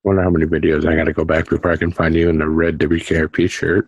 Wonder how many videos I got to go back before I can find you in the red WKRP shirt.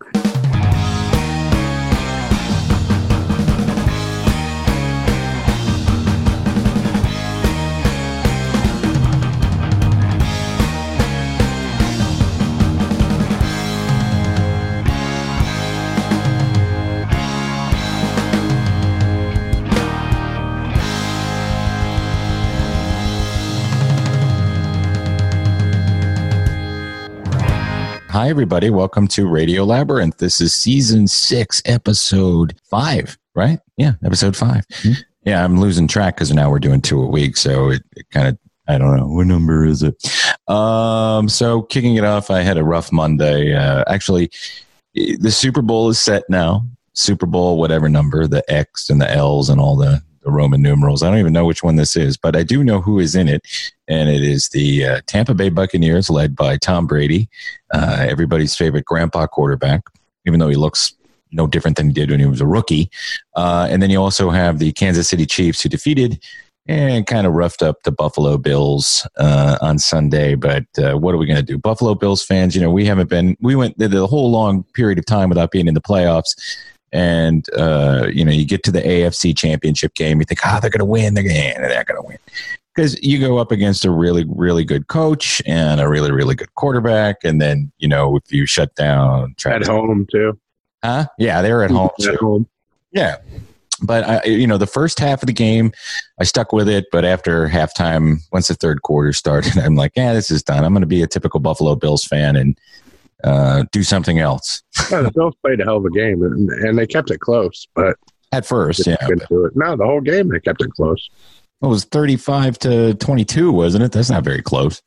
Hi, everybody. Welcome to Radio Labyrinth. This is season 6, episode 5, right? Yeah, episode 5. Mm-hmm. Yeah, I'm losing track because now we're doing 2 a week. So it kind of, I don't know. What number is it? So kicking it off, I had a rough Monday. Actually, the Super Bowl is set now. Super Bowl, whatever number, the X and the L's and all the Roman numerals. I don't even know which one this is, but I do know who is in it. And it is the Tampa Bay Buccaneers led by Tom Brady, everybody's favorite grandpa quarterback, even though he looks no different than he did when he was a rookie. And then you also have the Kansas City Chiefs who defeated and kind of roughed up the Buffalo Bills on Sunday. But what are we going to do? Buffalo Bills fans, we went the whole long period of time without being in the playoffs. And, you get to the AFC championship game, you think, they're going to win. They're not going to win. Because you go up against a really, really good coach and a really, really good quarterback. And then, if you shut down. At home, too. Huh? Yeah, they're at home, too. At home. Yeah. But, the first half of the game, I stuck with it. But after halftime, once the third quarter started, I'm like, this is done. I'm going to be a typical Buffalo Bills fan and do something else. Yeah, the Bills played a hell of a game, and they kept it close. But at first, yeah. No, the whole game, they kept it close. It was 35-22, wasn't it? That's not very close.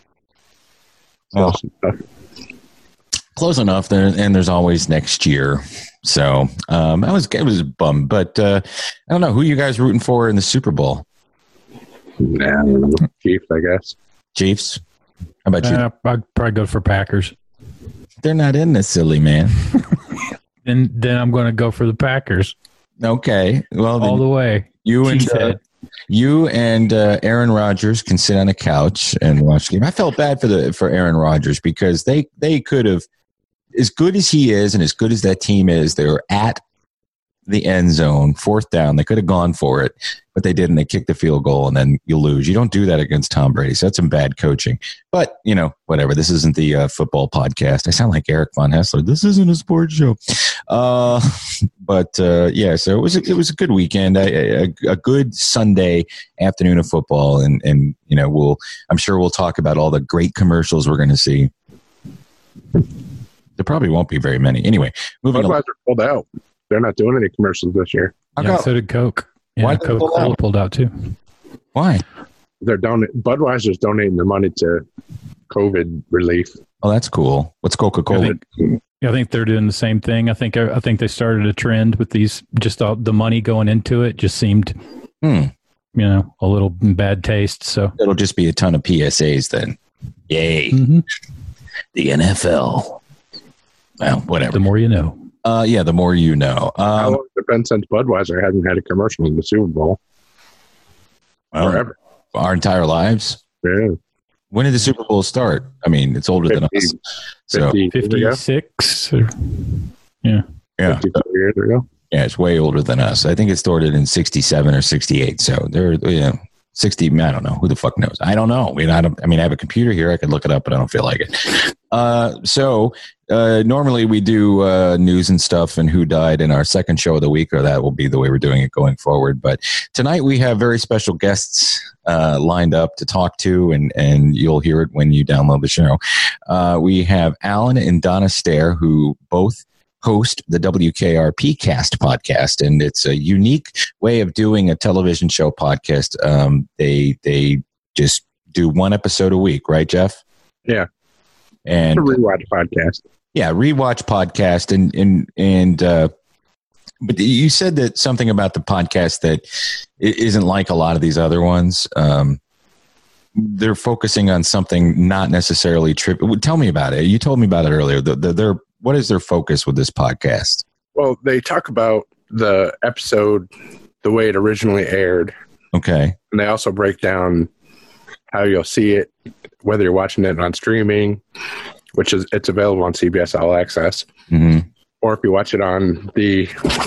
Close enough. And there's always next year. So it was a bum. But I don't know. Who you guys rooting for in the Super Bowl? Chiefs, I guess. Chiefs? How about you? I'd probably go for Packers. They're not in this, silly man. Then I'm going to go for the Packers. Okay. Well, all the way. You and Aaron Rodgers can sit on a couch and watch the game. I felt bad for Aaron Rodgers because they could have, as good as he is and as good as that team is, they were at the end zone, 4th down. They could have gone for it, but they didn't. They kicked the field goal, and then you lose. You don't do that against Tom Brady. So that's some bad coaching. But, whatever. This isn't the football podcast. I sound like Eric Von Hessler. This isn't a sports show. So it was a good weekend, a good Sunday afternoon of football, and I'm sure we'll talk about all the great commercials we're going to see. There probably won't be very many. Anyway, moving on. Budweiser pulled out. They're not doing any commercials this year. Yeah, so did Coke. Yeah, Why Coca-Cola pulled out too. Why? Budweiser's donating the money to COVID relief. Oh, that's cool. What's Coca-Cola? I think they're doing the same thing. I think they started a trend with these. Just all the money going into it just seemed, a little bad taste. So it'll just be a ton of PSAs then. Yay! Mm-hmm. The NFL. Well, whatever. The more you know. The more you know. How long has it been since Budweiser hasn't had a commercial in the Super Bowl? Forever. Our entire lives? Yeah. When did the Super Bowl start? I mean, it's older 50, than us. So 56? Yeah. 52 years ago. Yeah, it's way older than us. I think it started in 67 or 68. So they're 60. I don't know. Who the fuck knows? I don't know. I have a computer here. I could look it up, but I don't feel like it. Normally we do news and stuff and who died in our second show of the week, or that will be the way we're doing it going forward. But tonight we have very special guests lined up to talk to, and you'll hear it when you download the show. We have Alan and Donna Stair, who both host the WKRP Cast podcast, and it's a unique way of doing a television show podcast. They just do one episode a week, right, Jeff? Yeah. And a rewatch podcast. Yeah, rewatch podcast, and but you said that something about the podcast that it isn't like a lot of these other ones. They're focusing on something not necessarily trivial. Tell me about it. You told me about it earlier. What is their focus with this podcast? Well, they talk about the episode the way it originally aired. Okay. And they also break down how you'll see it whether you're watching it on streaming, which is it's available on CBS All Access, or if you watch it on the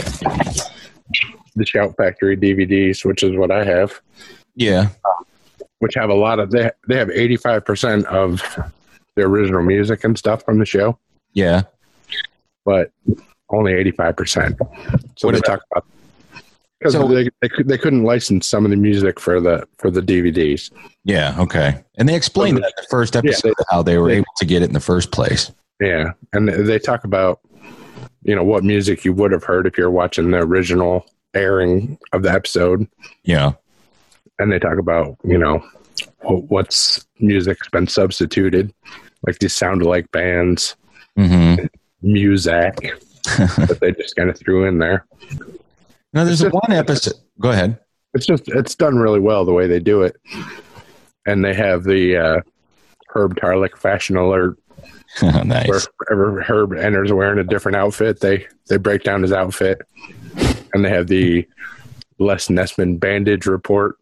Shout Factory DVDs, which is what I have. Yeah. Which have a lot of they have 85% of the original music and stuff from the show. Yeah. But only 85%. So what they talk about because they couldn't license some of the music for the DVDs. Yeah, okay. And they explained that in the first episode how they were able to get it in the first place. Yeah, and they talk about what music you would have heard if you're watching the original airing of the episode. Yeah. And they talk about, what's music's been substituted, like these sound-alike bands, music that they just kind of threw in there. Now, there's one episode. Go ahead. It's done really well the way they do it. And they have the Herb Tarlick fashion alert. Nice. Wherever Herb enters wearing a different outfit, they break down his outfit. And they have the Les Nessman bandage report.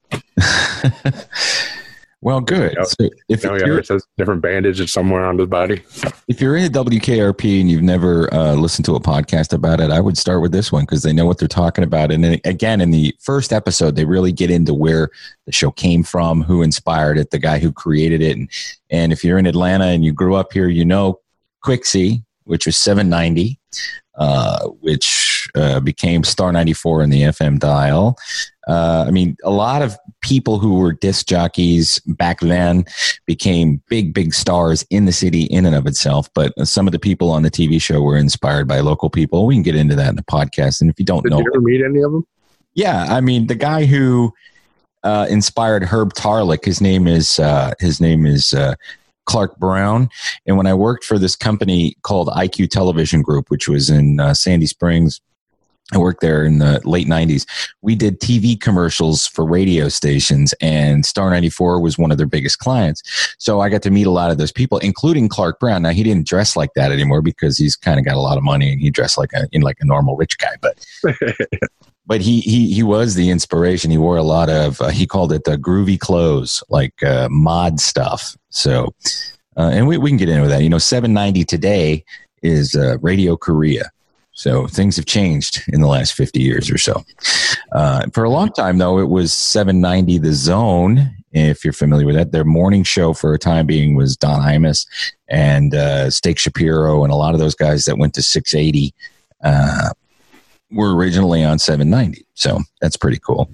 Well, good. So if it says different bandages somewhere on his body. If you're in a WKRP and you've never listened to a podcast about it, I would start with this one because they know what they're talking about. And then, again, in the first episode, they really get into where the show came from, who inspired it, the guy who created it. And if you're in Atlanta and you grew up here, Quixie, which was 790, which became Star 94 in the FM dial. A lot of people who were disc jockeys back then became big stars in the city in and of itself. But some of the people on the TV show were inspired by local people. We can get into that in the podcast. And if you don't know, did you ever meet any of them? Yeah. The guy who inspired Herb Tarlick, his name is Clark Brown. And when I worked for this company called IQ Television Group, which was in Sandy Springs, I worked there in the late 90s. We did TV commercials for radio stations, and Star 94 was one of their biggest clients. So I got to meet a lot of those people, including Clark Brown. Now, he didn't dress like that anymore because he's kind of got a lot of money, and he dressed like a normal rich guy. But he was the inspiration. He wore a lot of, he called it the groovy clothes, like mod stuff. So, and we can get into that. 790 today is Radio Korea. So things have changed in the last 50 years or so. For a long time, though, it was 790 The Zone, if you're familiar with that. Their morning show for a time being was Don Imus and Steak Shapiro, and a lot of those guys that went to 680 were originally on 790. So that's pretty cool.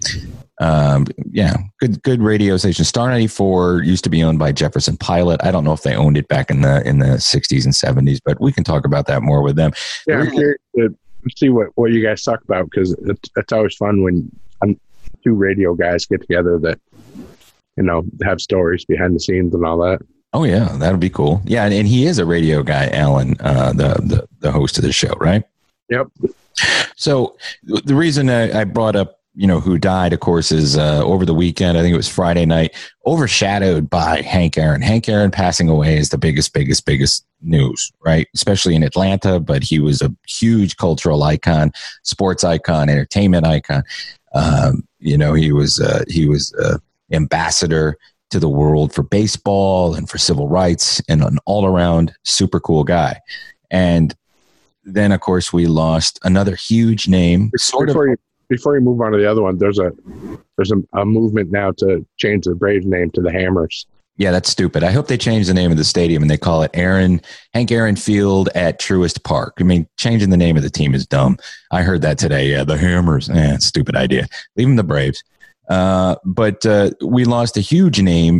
Good radio station. Star 94 used to be owned by Jefferson Pilot. I don't know if they owned it back in the 60s and 70s, but we can talk about that more with them. Yeah, I'm curious to see what you guys talk about, because it's always fun when two radio guys get together that have stories behind the scenes and all that. Oh yeah, that would be cool. Yeah, and he is a radio guy, Alan, the host of the show, right? Yep. So the reason I brought up who died, of course, is over the weekend. I think it was Friday night, overshadowed by Hank Aaron. Hank Aaron passing away is the biggest news, right? Especially in Atlanta, but he was a huge cultural icon, sports icon, entertainment icon. He was ambassador to the world for baseball and for civil rights, and an all-around super cool guy. And then, of course, we lost another huge name. Before you move on to the other one, there's a movement now to change the Braves name to the Hammers. Yeah, that's stupid. I hope they change the name of the stadium and they call it Hank Aaron Field at Truist Park. Changing the name of the team is dumb. I heard that today. Yeah, the Hammers. Stupid idea. Leave them the Braves. But we lost a huge name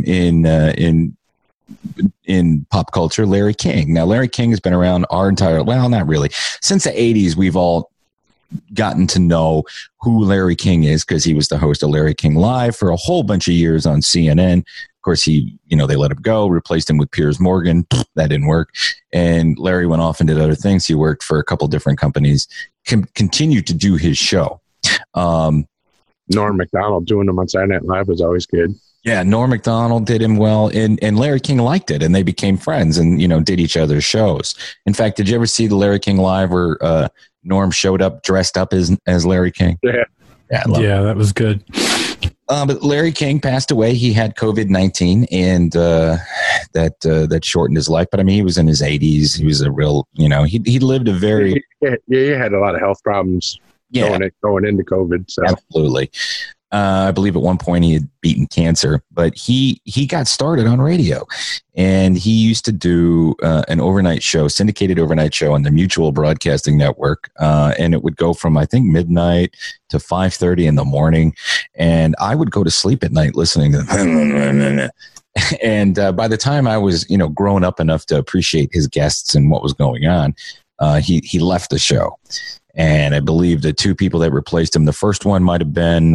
in pop culture, Larry King. Now, Larry King has been around not really. Since the 80s, we've all gotten to know who Larry King is because he was the host of Larry King Live for a whole bunch of years on CNN. Of course, they let him go, replaced him with Piers Morgan. That didn't work. And Larry went off and did other things. He worked for a couple different companies, continued to do his show. Norm Macdonald doing him on Saturday Night Live was always good. Yeah, Norm Macdonald did him well, and Larry King liked it, and they became friends and, did each other's shows. In fact, did you ever see the Larry King Live where Norm showed up dressed up as Larry King? Yeah. Yeah, that was good. But Larry King passed away. He had COVID-19, and that shortened his life. But I mean, he was in his 80s. He was a real, he lived a very he had a lot of health problems going into COVID. So absolutely. I believe at one point he had beaten cancer, but he got started on radio, and he used to do an overnight show, syndicated overnight show on the Mutual Broadcasting Network, and it would go from I think midnight to 5:30 in the morning, and I would go to sleep at night listening to them. And by the time I was grown up enough to appreciate his guests and what was going on, he left the show. And I believe the two people that replaced him, the first one might have been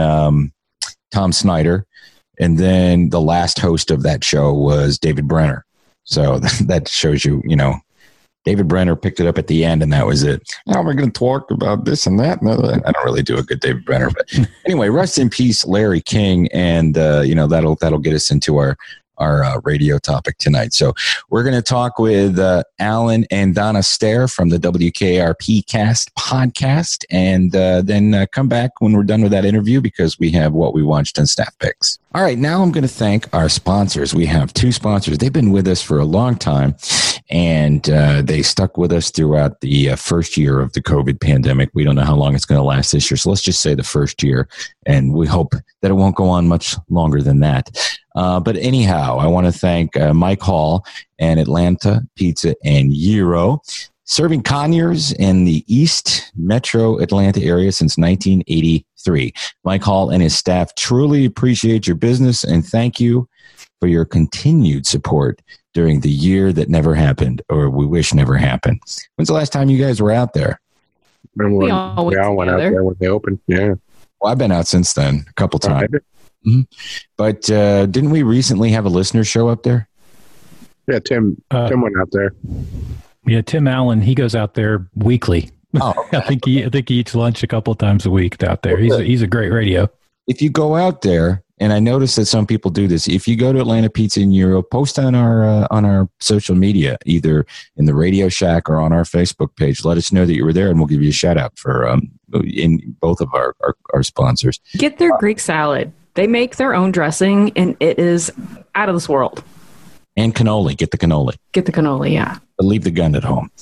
Tom Snyder. And then the last host of that show was David Brenner. So that shows you, David Brenner picked it up at the end, and that was it. Now we're going to talk about this and that. I don't really do a good David Brenner. But anyway, rest in peace, Larry King. And, that'll get us into our radio topic tonight. So we're going to talk with Alan and Donna Stair from the WKRP Cast podcast, and then come back when we're done with that interview, because we have what we watched and staff picks. All right, now I'm going to thank our sponsors. We have two sponsors. They've been with us for a long time, and they stuck with us throughout the first year of the COVID pandemic. We don't know how long it's going to last this year, so let's just say the first year, and we hope that it won't go on much longer than that. But anyhow, I want to thank Mike Hall and Atlanta Pizza and Gyro, serving Conyers in the East Metro Atlanta area since 1983. Mike Hall and his staff truly appreciate your business, and thank you for your continued support during the year that never happened, or we wish never happened. When's the last time you guys were out there? We all went out there when they opened. Yeah. Well, I've been out since then a couple times. Mm-hmm. But didn't we recently have a listener show up there? Yeah, Tim went out there. Yeah, Tim Allen, he goes out there weekly. Oh, okay. I think he eats lunch a couple times a week out there. He's a great radio. If you go out there, and I notice that some people do this, if you go to Atlanta Pizza and Gyro, post on our social media, either in the Radio Shack or on our Facebook page. Let us know that you were there, and we'll give you a shout out for in both of our sponsors. Get their Greek salad. They make their own dressing, and it is out of this world. And cannoli. Get the cannoli. Get the cannoli, yeah. But leave the gun at home.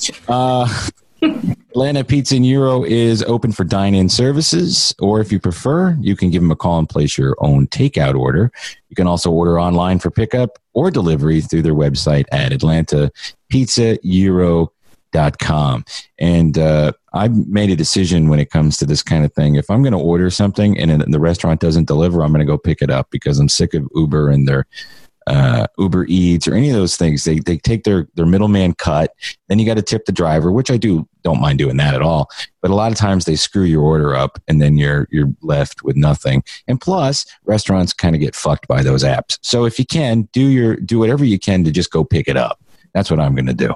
Atlanta Pizza and Gyro is open for dine-in services, or if you prefer, you can give them a call and place your own takeout order. You can also order online for pickup or delivery through their website at atlantapizzagyro.com. And I've made a decision when it comes to this kind of thing. If I'm going to order something and the restaurant doesn't deliver, I'm going to go pick it up, because I'm sick of Uber and their Uber Eats or any of those things. They take their middleman cut. Then you got to tip the driver, which I don't mind doing that at all. But a lot of times they screw your order up, and then you're left with nothing. And plus, restaurants kind of get fucked by those apps. So if you can, do whatever you can to just go pick it up. That's what I'm going to do.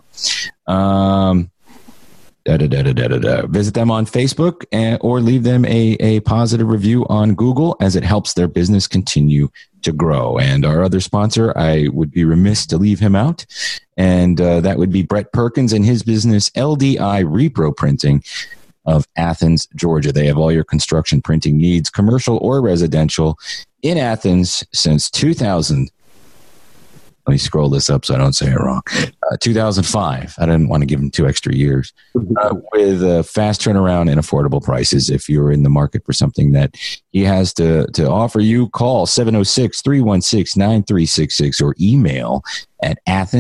Visit them on Facebook or leave them a positive review on Google, as it helps their business continue to grow. And our other sponsor, I would be remiss to leave him out, and that would be Brett Perkins and his business, LDI Repro Printing of Athens, Georgia. They have all your construction printing needs, commercial or residential, in Athens since 2000. Let me scroll this up so I don't say it wrong. 2005. I didn't want to give him 2 extra years. With fast turnaround and affordable prices. If you're in the market for something that he has to offer you, call 706-316-9366 or email at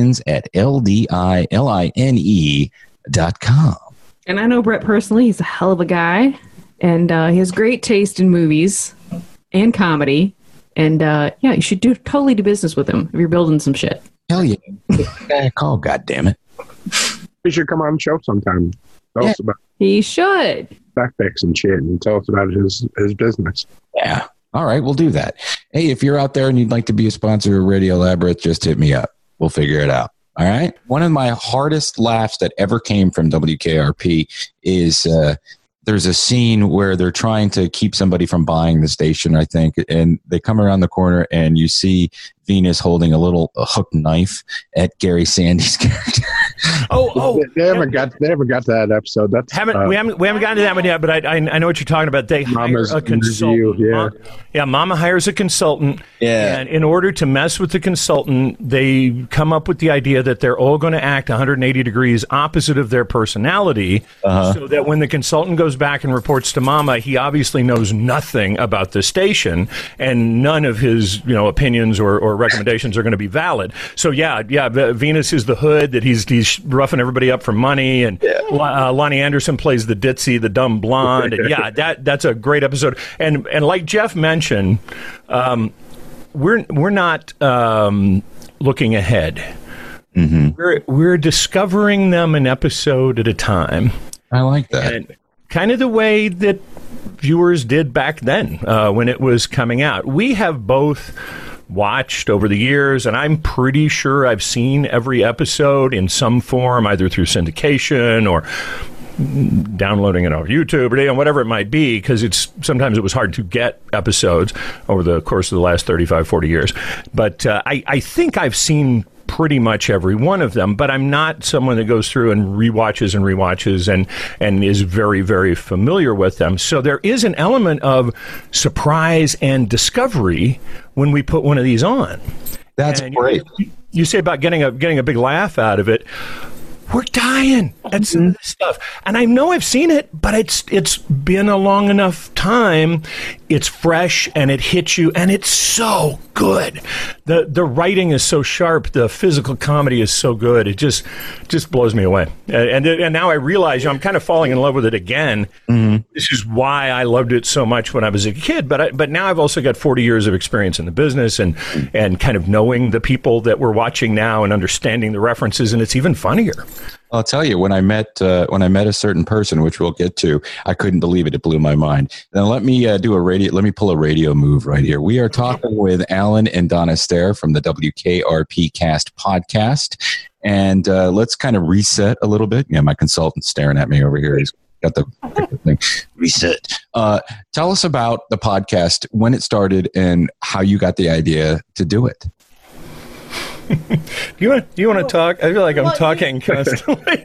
athens@ldine.com. And I know Brett personally. He's a hell of a guy. And he has great taste in movies and comedy. And you should totally do business with him if you're building some shit. Hell yeah. Call, goddammit. He should come on the show sometime. Tell us about he should. backpacks and shit, and tell us about his business. Yeah. All right, we'll do that. Hey, if you're out there and you'd like to be a sponsor of Radio Labyrinth, just hit me up. We'll figure it out. All right. One of my hardest laughs that ever came from WKRP is there's a scene where they're trying to keep somebody from buying the station, I think, and they come around the corner and you see Venus holding a hook knife at Gary Sandy's character. They haven't got to that episode. That's we haven't gotten to that one yet. But I know what you're talking about. They hire a consultant. Mama hires a consultant. Yeah. And in order to mess with the consultant, they come up with the idea that they're all going to act 180 degrees opposite of their personality, so that when the consultant goes back and reports to Mama, he obviously knows nothing about the station, and none of his opinions or recommendations are going to be valid. So Venus is the hood that he's roughing everybody up for money, and Lonnie Anderson plays the ditzy, the dumb blonde, and that's a great episode. And like Jeff mentioned, we're not looking ahead. Mm-hmm. We're discovering them an episode at a time. I like that. And kind of the way that viewers did back then when it was coming out. We have both watched over the years, and I'm pretty sure I've seen every episode in some form, either through syndication or downloading it off YouTube or whatever it might be, because sometimes it was hard to get episodes over the course of the last 35, 40 years. But I think I've seen pretty much every one of them, but I'm not someone that goes through and rewatches and is very, very familiar with them. So there is an element of surprise and discovery when we put one of these on. That's great. You say about getting a big laugh out of it. We're dying at some of this stuff. And I know I've seen it, but it's been a long enough time. It's fresh and it hits you, and it's so good. The writing is so sharp. The physical comedy is so good. It just blows me away. And now I realize I'm kind of falling in love with it again. Mm-hmm. This is why I loved it so much when I was a kid. But now I've also got 40 years of experience in the business and kind of knowing the people that we're watching now and understanding the references, and it's even funnier. I'll tell you, when I met a certain person, which we'll get to, I couldn't believe it. It blew my mind. Now let me let me pull a radio move right here. We are talking with Alan and Donna Stair from the WKRP Cast podcast, and let's kind of reset a little bit. Yeah, my consultant's staring at me over here. He's got the thing. Reset. Tell us about the podcast, when it started, and how you got the idea to do it. Do you want to talk? I feel like I'm talking constantly.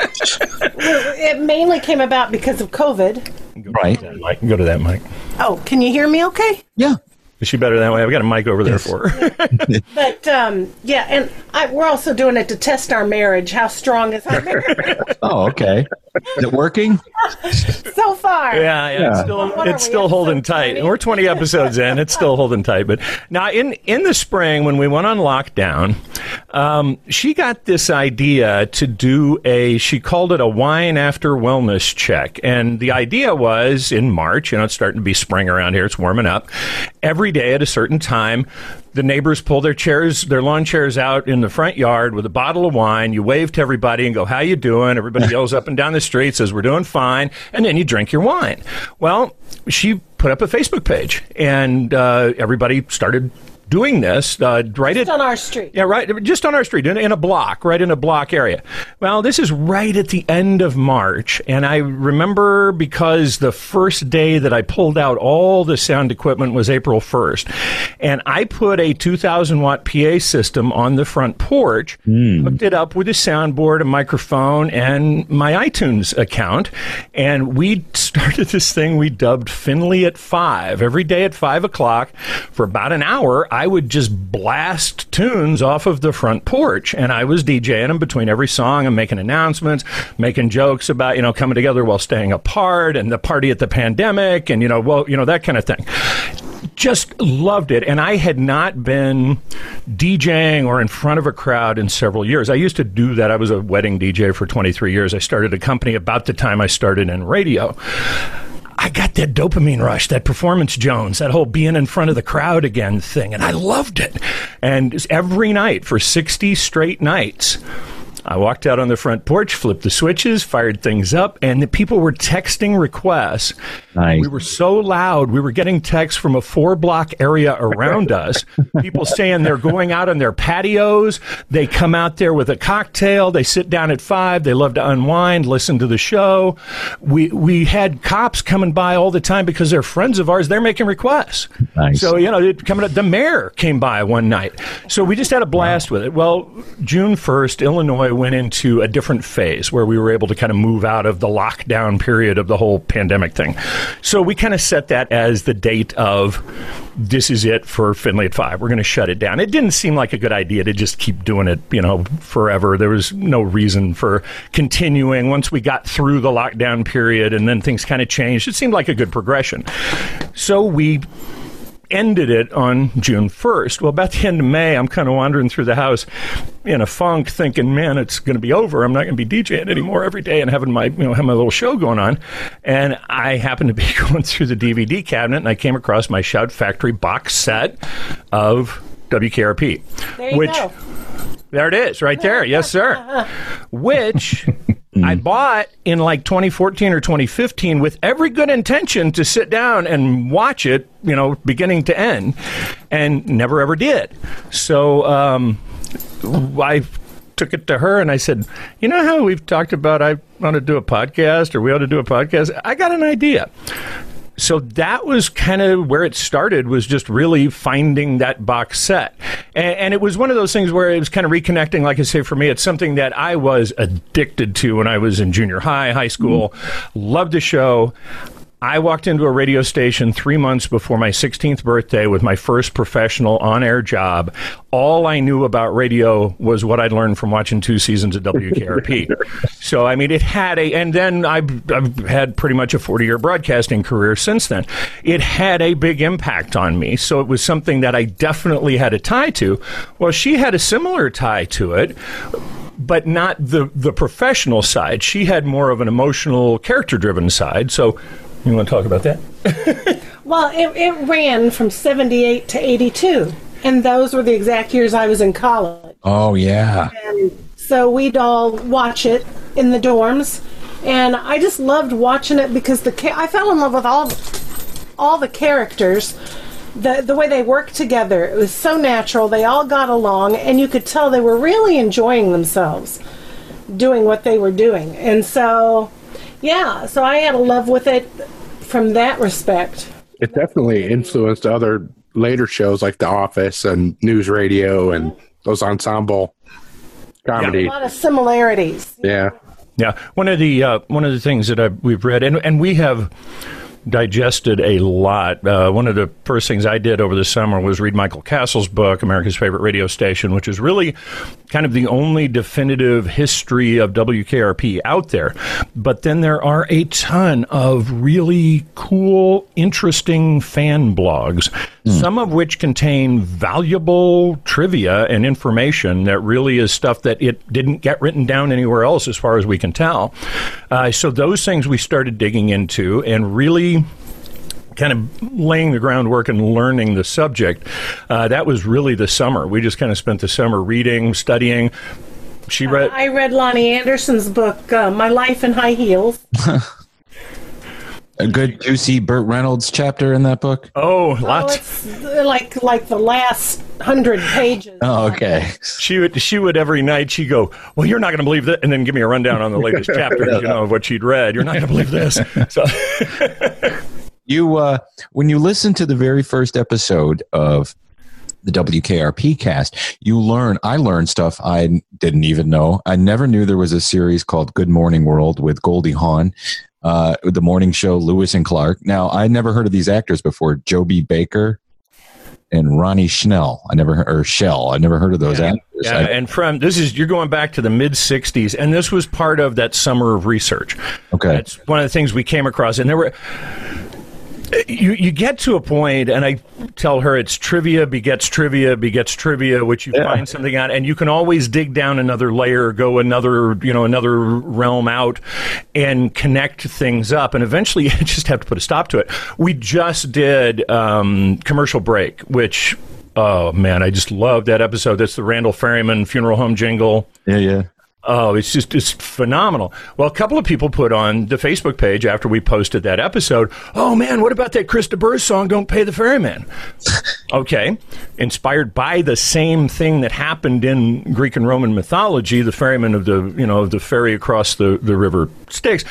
It mainly came about because of COVID. Right. Go to that mic. Oh, can you hear me okay? Yeah. Is she better that way? I've got a mic over there for her. But, and we're also doing it to test our marriage. How strong is our marriage? Oh, okay. Is it working? So far. Yeah. It's still holding tight. We're 20 episodes in. It's still holding tight. But now, in the spring, when we went on lockdown, she got this idea to do she called it a wine after wellness check. And the idea was in March, it's starting to be spring around here. It's warming up. Every day at a certain time, the neighbors pull their lawn chairs out in the front yard with a bottle of wine. You wave to everybody and go, "How you doing?" Everybody yells up and down the street, says, "We're doing fine." And then you drink your wine. Well, she put up a Facebook page, and everybody started doing this just on our street. Yeah, right. Just on our street, in a block, right in a block area. Well, this is right at the end of March, and I remember because the first day that I pulled out all the sound equipment was April 1st, and I put a 2,000-watt PA system on the front porch, hooked it up with a soundboard, a microphone, and my iTunes account, and we started this thing we dubbed Finley at 5. Every day at 5 o'clock for about an hour, I would just blast tunes off of the front porch, and I was DJing them between every song and making announcements, making jokes about, coming together while staying apart and the party at the pandemic and, that kind of thing. Just loved it. And I had not been DJing or in front of a crowd in several years. I used to do that. I was a wedding DJ for 23 years. I started a company about the time I started in radio. I got that dopamine rush, that Performance Jones, that whole being in front of the crowd again thing, and I loved it. And every night for 60 straight nights, I walked out on the front porch, flipped the switches, fired things up, and the people were texting requests. Nice. We were so loud, we were getting texts from a 4-block area around us. People saying they're going out on their patios. They come out there with a cocktail. They sit down at 5. They love to unwind, listen to the show. We had cops coming by all the time because they're friends of ours. They're making requests. Nice. So, the mayor came by one night. So we just had a blast with it. Well, June 1st, Illinois went into a different phase where we were able to kind of move out of the lockdown period of the whole pandemic thing. So we kind of set that as the date of this is it for Finley at 5. We're going to shut it down. It didn't seem like a good idea to just keep doing it, forever. There was no reason for continuing once we got through the lockdown period and then things kind of changed. It seemed like a good progression. So we ended it on June 1st. Well, about the end of May, I'm kind of wandering through the house in a funk thinking, man, it's going to be over. I'm not going to be DJing anymore every day and having my, have my little show going on. And I happened to be going through the DVD cabinet and I came across my Shout Factory box set of WKRP. There you go. There it is, right there. Yes, sir. Which I bought in like 2014 or 2015 with every good intention to sit down and watch it, beginning to end, and never ever did. So I took it to her and I said, you know how we've talked about I want to do a podcast or we ought to do a podcast? I got an idea. So that was kind of where it started, was just really finding that box set. And it was one of those things where it was kind of reconnecting. Like I say, for me, it's something that I was addicted to when I was in junior high school. Loved the show. I walked into a radio station 3 months before my 16th birthday with my first professional on-air job. All I knew about radio was what I'd learned from watching 2 seasons of WKRP. So, I mean, it had and then I've had pretty much a 40-year broadcasting career since then. It had a big impact on me. So it was something that I definitely had a tie to. Well, she had a similar tie to it, but not the professional side. She had more of an emotional, character-driven side. So you want to talk about that? Well, it ran from 78 to 82, and those were the exact years I was in college. Oh, yeah. And so we'd all watch it in the dorms, and I just loved watching it because I fell in love with all the characters, the way they worked together. It was so natural. They all got along, and you could tell they were really enjoying themselves doing what they were doing. And so... yeah, so I had a love with it from that respect. It definitely influenced other later shows like The Office and News Radio and those ensemble comedy. A lot of similarities. Yeah. Yeah. One of the things that we've read, and we have digested a lot. One of the first things I did over the summer was read Michael Castle's book, America's Favorite Radio Station, which is really kind of the only definitive history of WKRP out there. But then there are a ton of really cool, interesting fan blogs, some of which contain valuable trivia and information that really is stuff that it didn't get written down anywhere else as far as we can tell. So those things we started digging into and really kind of laying the groundwork and learning the subject. That was really the summer. We just kind of spent the summer reading, studying. I read Lonnie Anderson's book, My Life in High Heels. A good juicy Burt Reynolds chapter in that book? Oh, lots. It's like the last 100 pages. Oh, okay. She would every night, she'd go, well, you're not going to believe that, and then give me a rundown on the latest chapters, of what she'd read. You're not going to believe this. So... when you listen to the very first episode of the WKRP cast, I learned stuff I didn't even know. I never knew there was a series called Good Morning World with Goldie Hawn, the morning show Lewis and Clark. Now, I never heard of these actors before, Joby Baker and Ronnie Schnell. I never heard of those actors. Yeah, and you're going back to the mid 60s, and this was part of that summer of research. Okay. That's one of the things we came across, and there were... You get to a point, and I tell her it's trivia begets trivia, which you find something out, and you can always dig down another layer, go another realm out, and connect things up, and eventually you just have to put a stop to it. We just did Commercial Break, which, oh man, I just love that episode. That's the Randall Ferryman funeral home jingle. Yeah. Oh, it's phenomenal. Well, a couple of people put on the Facebook page after we posted that episode, oh man, what about that Chris DeBurse song, Don't Pay the Ferryman? Okay. Inspired by the same thing that happened in Greek and Roman mythology, the ferryman of the ferry across the river Styx.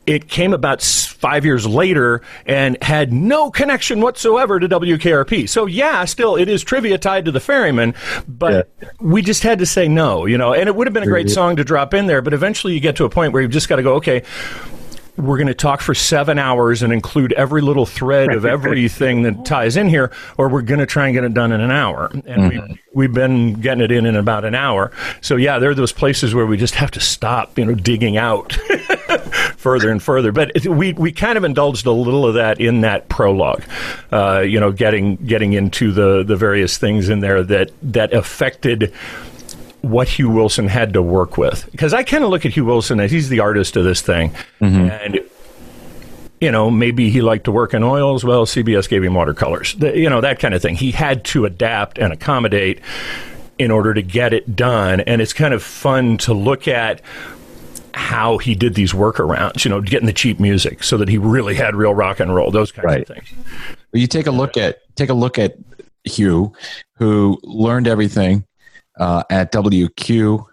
it came about 5 years later and had no connection whatsoever to WKRP. So, yeah, still, it is trivia tied to the Ferryman, but we just had to say no, you know, and it would have been a great song to drop in there, but eventually you get to a point where you've just got to go, okay, we're going to talk for 7 hours and include every little thread of everything that ties in here, or we're going to try and get it done in an hour. And we've been getting it in about an hour. So, yeah, there are those places where we just have to stop, you know, digging out further and further. But we kind of indulged a little of that in that prologue, you know, getting into the various things in there that affected what Hugh Wilson had to work with. Because I kind of look at Hugh Wilson as he's the artist of this thing. And, you know, maybe he liked to work in oils. Well, CBS gave him watercolors. You know, that kind of thing. He had to adapt and accommodate in order to get it done. And it's kind of fun to look at how he did these workarounds, you know, getting the cheap music so that he really had real rock and roll, those kinds of things. Well, you take a look at Hugh, who learned everything at WQXI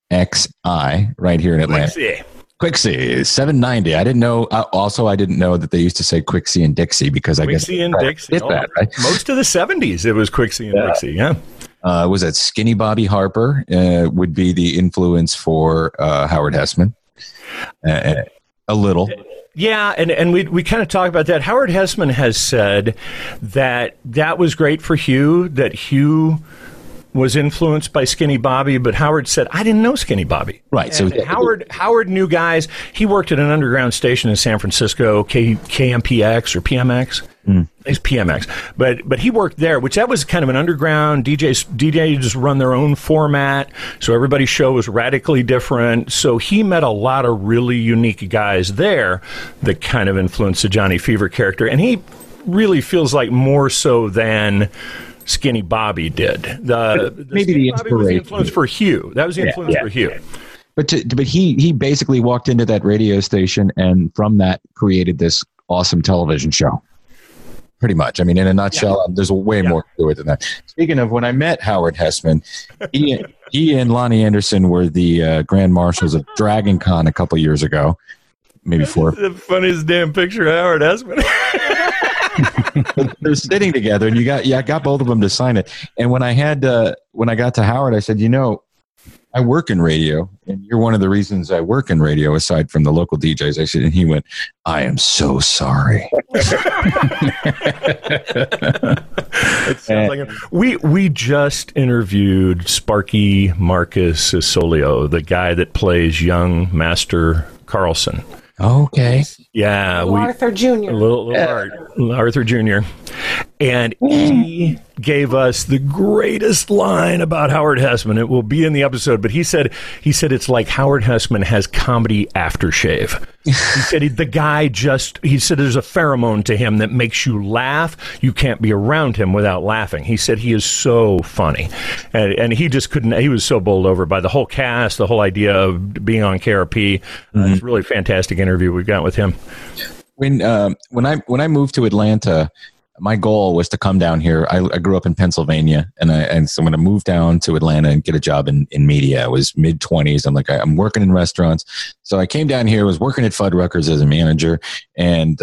right here in Atlanta. Quixie 790. I didn't know. Also, I didn't know that they used to say Quixie and Dixie because I guess Quixie and Dixie. That, right? Most of the 70s, it was Quixie and Dixie. Yeah. Was that Skinny Bobby Harper would be the influence for Howard Hesseman? A little. Yeah, and we kind of talk about that. Howard Hesseman has said that was great for Hugh, that Hugh was influenced by Skinny Bobby, but Howard said, I didn't know Skinny Bobby. Right. So Howard knew guys. He worked at an underground station in San Francisco, KMPX or PMX. It's PMX. But he worked there, which that was kind of an underground. DJs just run their own format, so everybody's show was radically different. So he met a lot of really unique guys there that kind of influenced the Johnny Fever character. And he really feels like more so than Skinny Bobby did. Maybe the inspiration was the influence for Hugh. That was the influence for Hugh. But he basically walked into that radio station and from that created this awesome television show. Pretty much. I mean, in a nutshell, there's way more to it than that. Speaking of, when I met Howard Hesseman, he and Lonnie Anderson were the grand marshals of Dragon Con a couple years ago. Maybe 4. The funniest damn picture of Howard Hesseman. They're sitting together, and I got both of them to sign it. And when I got to Howard, I said, you know, I work in radio, and you're one of the reasons I work in radio, aside from the local DJs. I said, and he went, I am so sorry. It sounds like we just interviewed Sparky Marcus Isolio, the guy that plays young Master Carlson. Okay. Yeah. Arthur Jr. Arthur Jr. And he gave us the greatest line about Howard Hesseman. It will be in the episode, but he said it's like Howard Hesseman has comedy aftershave. He said he said there's a pheromone to him that makes you laugh. You can't be around him without laughing. He said he is so funny. And he just couldn't, he was so bowled over by the whole cast, the whole idea of being on KRP. It's a really fantastic interview we've got with him. When I moved to Atlanta, my goal was to come down here. I grew up in Pennsylvania, and so when I moved down to Atlanta and get a job in media, I was mid-20s. I'm like, I'm working in restaurants. So I came down here, was working at Fuddruckers as a manager. And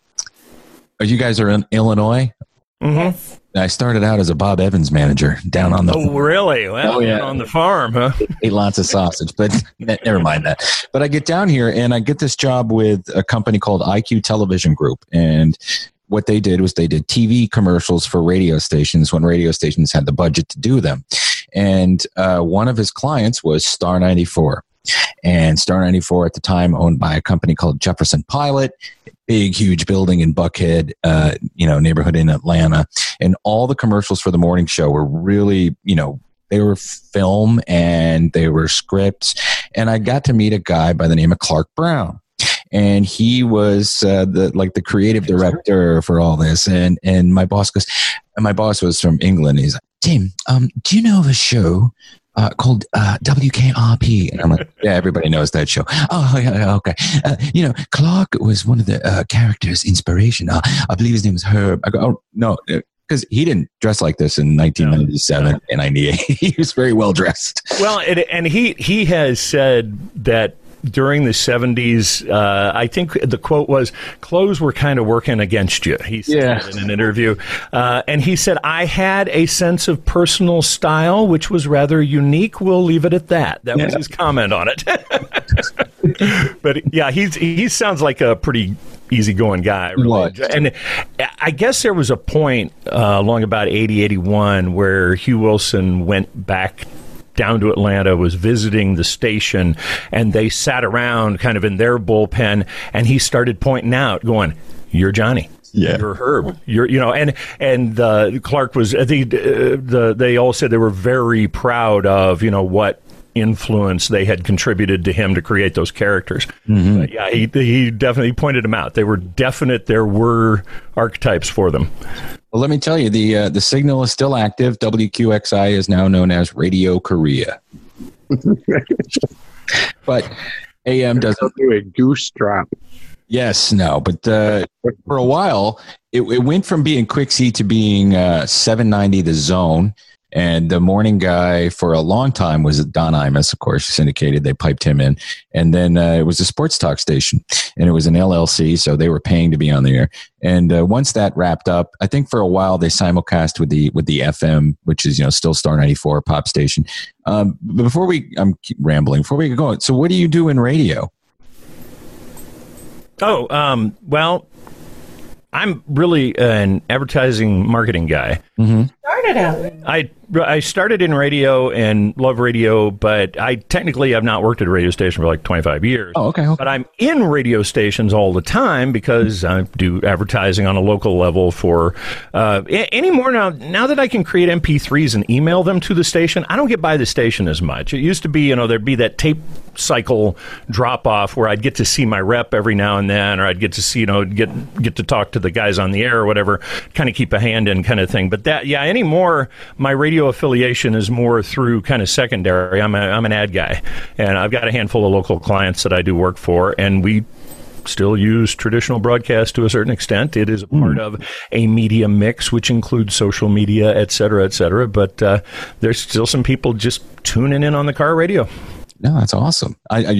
you guys are in Illinois? Yes. I started out as a Bob Evans manager down on the Oh, really? Well, on the farm, huh? Ate lots of sausage, but never mind that. But I get down here, and I get this job with a company called IQ Television Group. And what they did was they did TV commercials for radio stations when radio stations had the budget to do them. And one of his clients was Star 94. And Star 94 at the time owned by a company called Jefferson Pilot, big, huge building in Buckhead, neighborhood in Atlanta. And all the commercials for the morning show were really, they were film and they were scripts. And I got to meet a guy by the name of Clark Brown. And he was the creative director for all this. And my boss goes, and my boss was from England. He's like, Tim, do you know of a show called WKRP? And I'm like, yeah, everybody knows that show. Oh, yeah, okay. Clark was one of the characters' inspiration. I believe his name was Herb. I go, oh, no. Because he didn't dress like this in 1997 and 98. He was very well dressed. Well, and he has said that during the 70s, I think the quote was, clothes were kind of working against you, he said in an interview. And he said, I had a sense of personal style, which was rather unique. We'll leave it at that. That was his comment on it. But yeah, he sounds like a pretty easygoing guy. Really. And I guess there was a point along about 80, 81 where Hugh Wilson went back down to Atlanta, was visiting the station, and they sat around kind of in their bullpen, and he started pointing out, going, "You're Johnny. Yeah. You're Herb. And Clark was, they all said they were very proud of, what influence they had contributed to him to create those characters. Mm-hmm. But yeah, he definitely pointed them out. They were definite. There were archetypes for them. Well, let me tell you, the signal is still active. WQXI is now known as Radio Korea. But AM doesn't do a goose drop. Yes, no, but for a while, it went from being Quixie to being 790 The Zone. And the morning guy for a long time was Don Imus, of course, syndicated. They piped him in. And then it was a sports talk station, and it was an LLC, so they were paying to be on the air. And once that wrapped up, I think for a while they simulcast with the FM, which is, still Star 94 pop station. But I'm rambling. Before we go, so what do you do in radio? Well, I'm really an advertising marketing guy. Mm-hmm. Started out. I started in radio and love radio, but I technically have not worked at a radio station for like 25 years. Oh, okay. But I'm in radio stations all the time because I do advertising on a local level for anymore now that I can create MP3s and email them to the station. I don't get by the station as much. It used to be, there'd be that tape cycle drop off where I'd get to see my rep every now and then, or I'd get to see, get to talk to the guys on the air or whatever, kind of keep a hand in kind of thing. But anymore, my radio affiliation is more through kind of secondary. I'm an ad guy, and I've got a handful of local clients that I do work for, and we still use traditional broadcast to a certain extent. It is a part of a media mix, which includes social media, et cetera, but there's still some people just tuning in on the car radio. No, that's awesome. I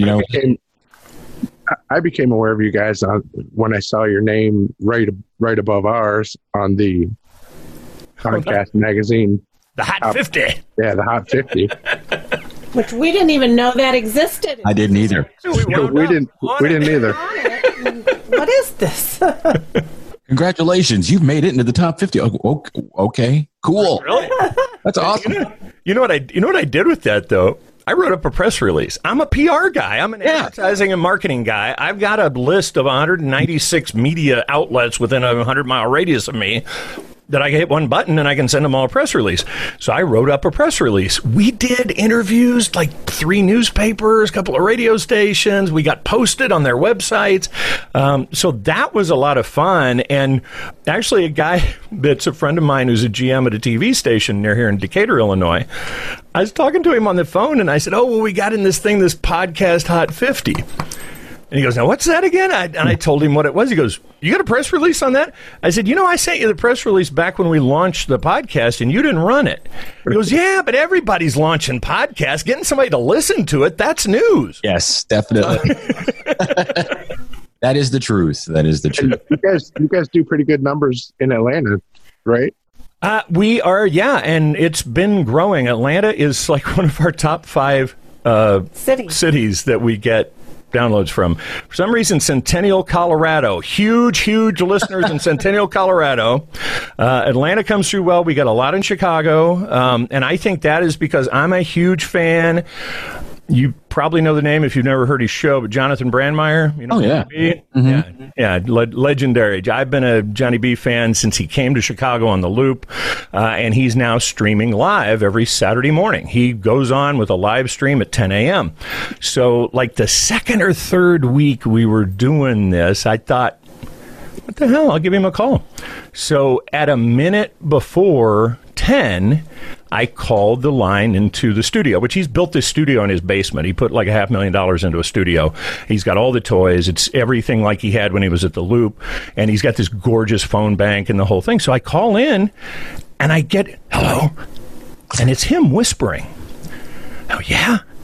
became aware of you guys when I saw your name right above ours on the podcast magazine. The Hot 50. Yeah, the Hot 50. Which we didn't even know that existed. I didn't either. We didn't either. What is this? Congratulations, you've made it into the top 50. Okay, cool. Really? That's awesome. You know what I did with that though? I wrote up a press release. I'm a PR guy. I'm an advertising and marketing guy. I've got a list of 196 media outlets within a 100-mile radius of me that I can hit one button and I can send them all a press release. So I wrote up a press release. We did interviews, like 3 newspapers, a couple of radio stations. We got posted on their websites. So that was a lot of fun. And actually a guy that's a friend of mine who's a GM at a TV station near here in Decatur, Illinois, I was talking to him on the phone and I said, we got in this podcast Hot 50. And he goes, now what's that again? And I told him what it was. He goes, you got a press release on that? I said, I sent you the press release back when we launched the podcast and you didn't run it. He goes, yeah, but everybody's launching podcasts. Getting somebody to listen to it, that's news. Yes, definitely. That is the truth. You guys do pretty good numbers in Atlanta, right? We are, and it's been growing. Atlanta is like one of our top 5 cities that we get downloads from. For some reason, Centennial, Colorado. Huge listeners in Centennial, Colorado. Atlanta comes through well. We got a lot in Chicago. And I think that is because I'm a huge fan. You probably know the name if you've never heard his show, but Jonathan Brandmeier. Yeah. Legendary. I've been a Johnny B fan since he came to Chicago on the Loop, and he's now streaming live every Saturday morning. He goes on with a live stream at 10 a.m. So like the second or third week we were doing this, I thought, what the hell? I'll give him a call. So at a minute before 10, I called the line into the studio, which he's built this studio in his basement. He put like $500,000 into a studio. He's got all the toys. It's everything like he had when he was at the Loop. And he's got this gorgeous phone bank and the whole thing. So I call in and I get, hello. And it's him whispering. Oh, yeah.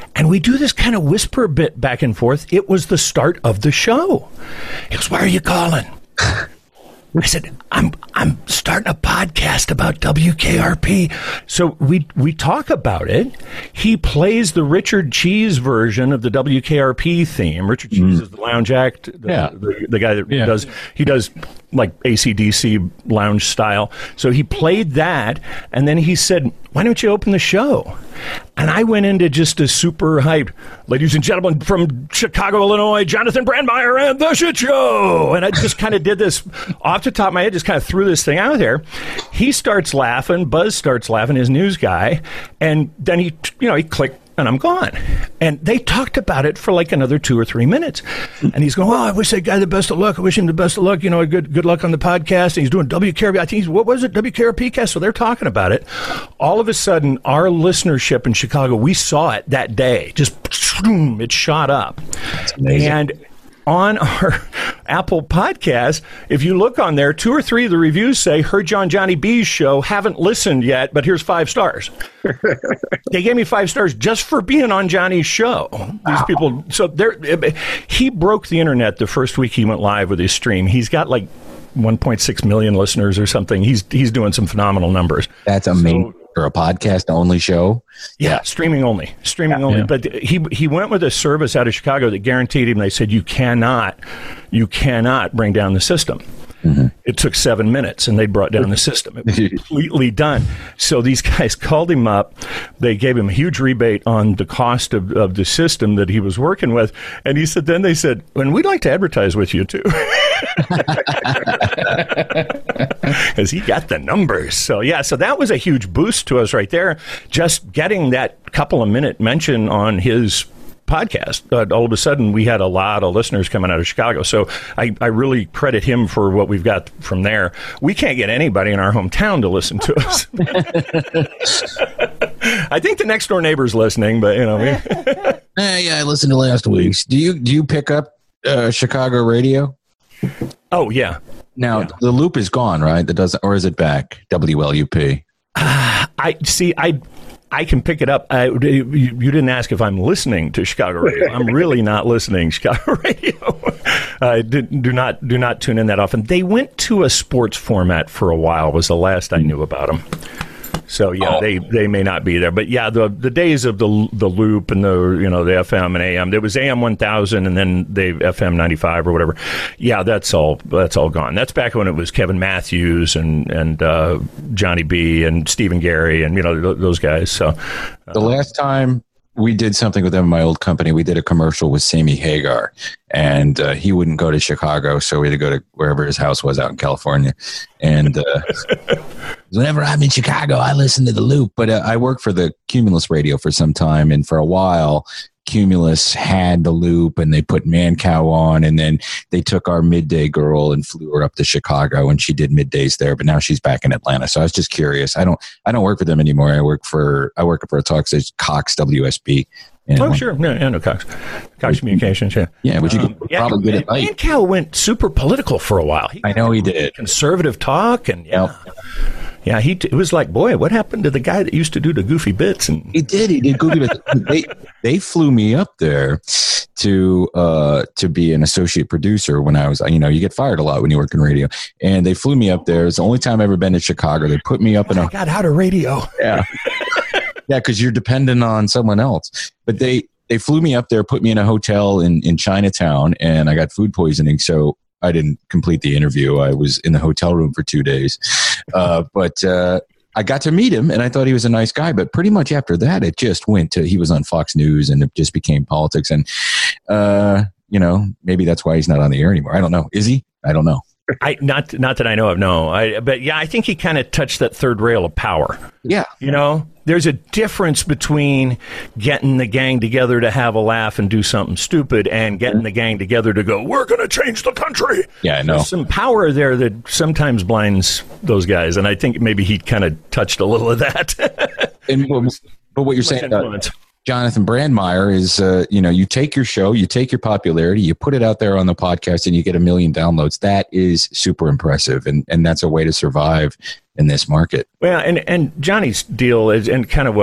And we do this kind of whisper bit back and forth. It was the start of the show. He goes, "Why are you calling?" I said, I'm starting a podcast about WKRP. So we talk about it. He plays the Richard Cheese version of the WKRP theme. Richard Cheese is the lounge act, the guy that does like AC/DC lounge style. So he played that, and then he said, "Why don't you open the show?" And I went into just a super hype, "Ladies and gentlemen, from Chicago, Illinois, Jonathan Brandmeier and The Shit Show." And I just kind of did this off the top of my head, just kind of threw this thing out there. He starts laughing. Buzz starts laughing, his news guy. And then he clicked, and I'm gone. And they talked about it for like another 2 or 3 minutes. And he's going, "Oh, I wish that guy the best of luck. I wish him the best of luck. Good luck on the podcast." And he's doing WKRP. I think what was it? WKRP cast. So they're talking about it. All of a sudden, our listenership in Chicago, we saw it that day. Just, it shot up. That's amazing. And on our Apple podcast, if you look on there, 2 or 3 of the reviews say, "Heard you on Johnny B's show, haven't listened yet, but here's 5 stars." They gave me 5 stars just for being on Johnny's show. These people, so he broke the internet the first week he went live with his stream. He's got like 1.6 million listeners or something. He's doing some phenomenal numbers. That's amazing. For a podcast only show. Yeah, streaming only. Yeah. But he went with a service out of Chicago that guaranteed him, they said, you cannot bring down the system. Mm-hmm. It took 7 minutes, and they brought down the system. It was completely done. So these guys called him up. They gave him a huge rebate on the cost of the system that he was working with. And he said, then they said, "And we'd like to advertise with you, too." Because he got the numbers. So that was a huge boost to us right there. Just getting that couple of minute mention on his podcast. All of a sudden, we had a lot of listeners coming out of Chicago. So I really credit him for what we've got from there. We can't get anybody in our hometown to listen to us. I think the next door neighbor's listening, but I listened to last week's. Do you pick up Chicago radio? Oh yeah. Now the loop is gone, right? Or is it back? WLUP. I can pick it up. You didn't ask if I'm listening to Chicago radio. I'm really not listening to Chicago radio. I do not tune in that often. They went to a sports format for a while. Was the last I knew about them. So they may not be there, but the days of the loop and the FM and AM. There was AM 1000 and then they FM 95 or whatever. Yeah, that's all gone. That's back when it was Kevin Matthews and Johnny B and Stephen Gary and those guys. So the last time we did something with them in my old company, we did a commercial with Sammy Hagar, and he wouldn't go to Chicago, so we had to go to wherever his house was out in California. And whenever I'm in Chicago, I listen to the loop. But I worked for the Cumulus radio for some time, and for a while, Cumulus had the loop, and they put Mancow on, and then they took our midday girl and flew her up to Chicago, and she did middays there. But now she's back in Atlanta. So I was just curious. I don't work for them anymore. I work for a talk station, Cox WSB. Oh, sure. No, Cox Communications, yeah. Yeah, but you could probably get it right. Mancow went super political for a while. I know he did. Conservative talk, and yeah, it was like, boy, what happened to the guy that used to do the goofy bits? And he did goofy bits. They flew me up there to be an associate producer when I was, you get fired a lot when you work in radio, and they flew me up there. It's the only time I've ever been to Chicago. They put me up I got out of radio. Yeah. Yeah, because you're dependent on someone else. But they flew me up there, put me in a hotel in Chinatown, and I got food poisoning, so I didn't complete the interview. I was in the hotel room for 2 days. But I got to meet him, and I thought he was a nice guy. But pretty much after that, it just went to, he was on Fox News, and it just became politics. And, maybe that's why he's not on the air anymore. I don't know. Is he? I don't know. Not that I know of, no. I think he kind of touched that third rail of power. Yeah. There's a difference between getting the gang together to have a laugh and do something stupid and getting the gang together to go, we're going to change the country. Yeah, I know. There's some power there that sometimes blinds those guys, and I think maybe he kind of touched a little of that. But what you're saying about Jonathan Brandmeier is, you take your show, you take your popularity, you put it out there on the podcast, and you get 1 million downloads. That is super impressive, and that's a way to survive in this market. Well, and Johnny's deal is, and kind of what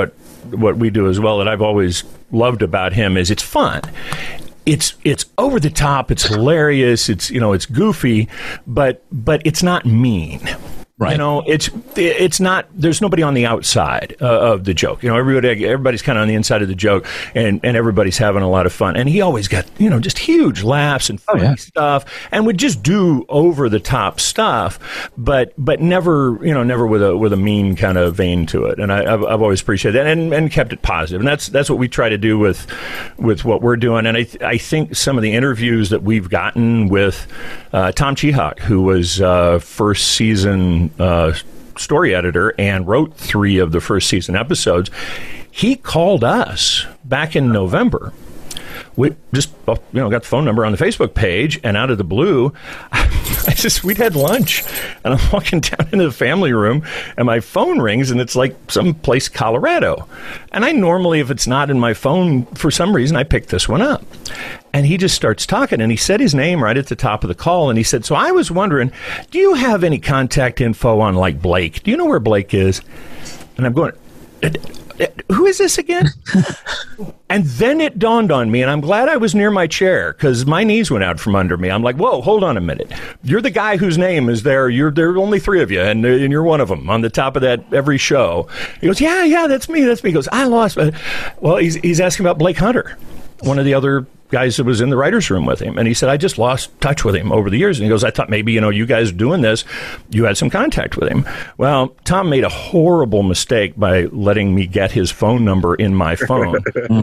what we do as well that I've always loved about him is it's fun. It's over the top. It's hilarious. It's it's goofy, but it's not mean. Right. It's not. There's nobody on the outside of the joke. Everybody's kind of on the inside of the joke, and everybody's having a lot of fun. And he always got just huge laughs and funny stuff, and would just do over the top stuff, but never with a mean kind of vein to it. And I've always appreciated that, and kept it positive. And that's what we try to do with what we're doing. And I think some of the interviews that we've gotten with Tom Chihak, who was first season story editor and wrote 3 of the first season episodes, he called us back in November. We just got the phone number on the Facebook page, and out of the blue, we'd had lunch, and I'm walking down into the family room, and my phone rings, and it's like someplace Colorado. And I normally, if it's not in my phone, for some reason, I pick this one up. And he just starts talking, and he said his name right at the top of the call, and he said, so I was wondering, do you have any contact info on, like, Blake? Do you know where Blake is? And I'm going, who is this again? And then it dawned on me, and I'm glad I was near my chair because my knees went out from under me. I'm like, whoa, hold on a minute. You're the guy whose name is there. There are only 3 of you, and you're one of them on the top of that every show. He goes, yeah, that's me. He goes, I lost. Well, he's asking about Blake Hunter, one of the other guys that was in the writer's room with him. And he said, I just lost touch with him over the years. And he goes, I thought maybe, you guys doing this, you had some contact with him. Well, Tom made a horrible mistake by letting me get his phone number in my phone.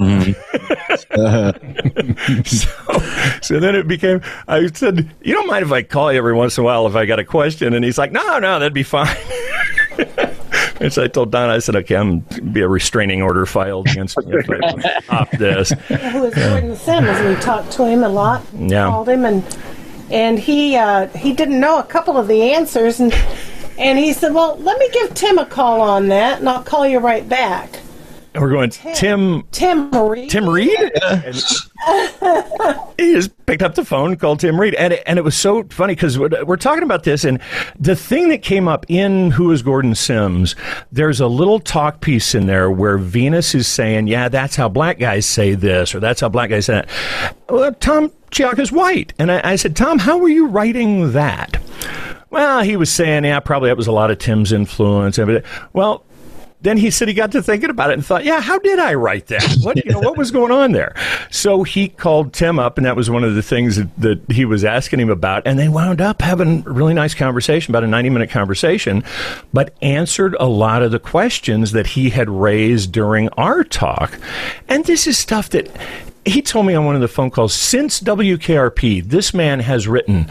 So then it became, I said, you don't mind if I call you every once in a while if I got a question? And he's like, no, that'd be fine. And so I told Don, I said, okay, I'm be a restraining order filed against me if I stop this. Who was Gordon Sims? We talked to him a lot. Yeah. Called him, and he didn't know a couple of the answers, and he said, well, let me give Tim a call on that, and I'll call you right back. And we're going, Tim Reed? Tim Reed? He just picked up the phone, called Tim Reed. And it was so funny because we're talking about this. And the thing that came up in Who is Gordon Sims, there's a little talk piece in there where Venus is saying, yeah, that's how black guys say this, or that's how black guys say that. Well, Tom Chihak is white. And I said, Tom, how were you writing that? Well, he was saying, yeah, probably that was a lot of Tim's influence. Well, then he said he got to thinking about it and thought, yeah, how did I write that? What was going on there? So he called Tim up, and that was one of the things that he was asking him about. And they wound up having a really nice conversation, about a 90-minute conversation, but answered a lot of the questions that he had raised during our talk. And this is stuff that he told me on one of the phone calls, since WKRP, this man has written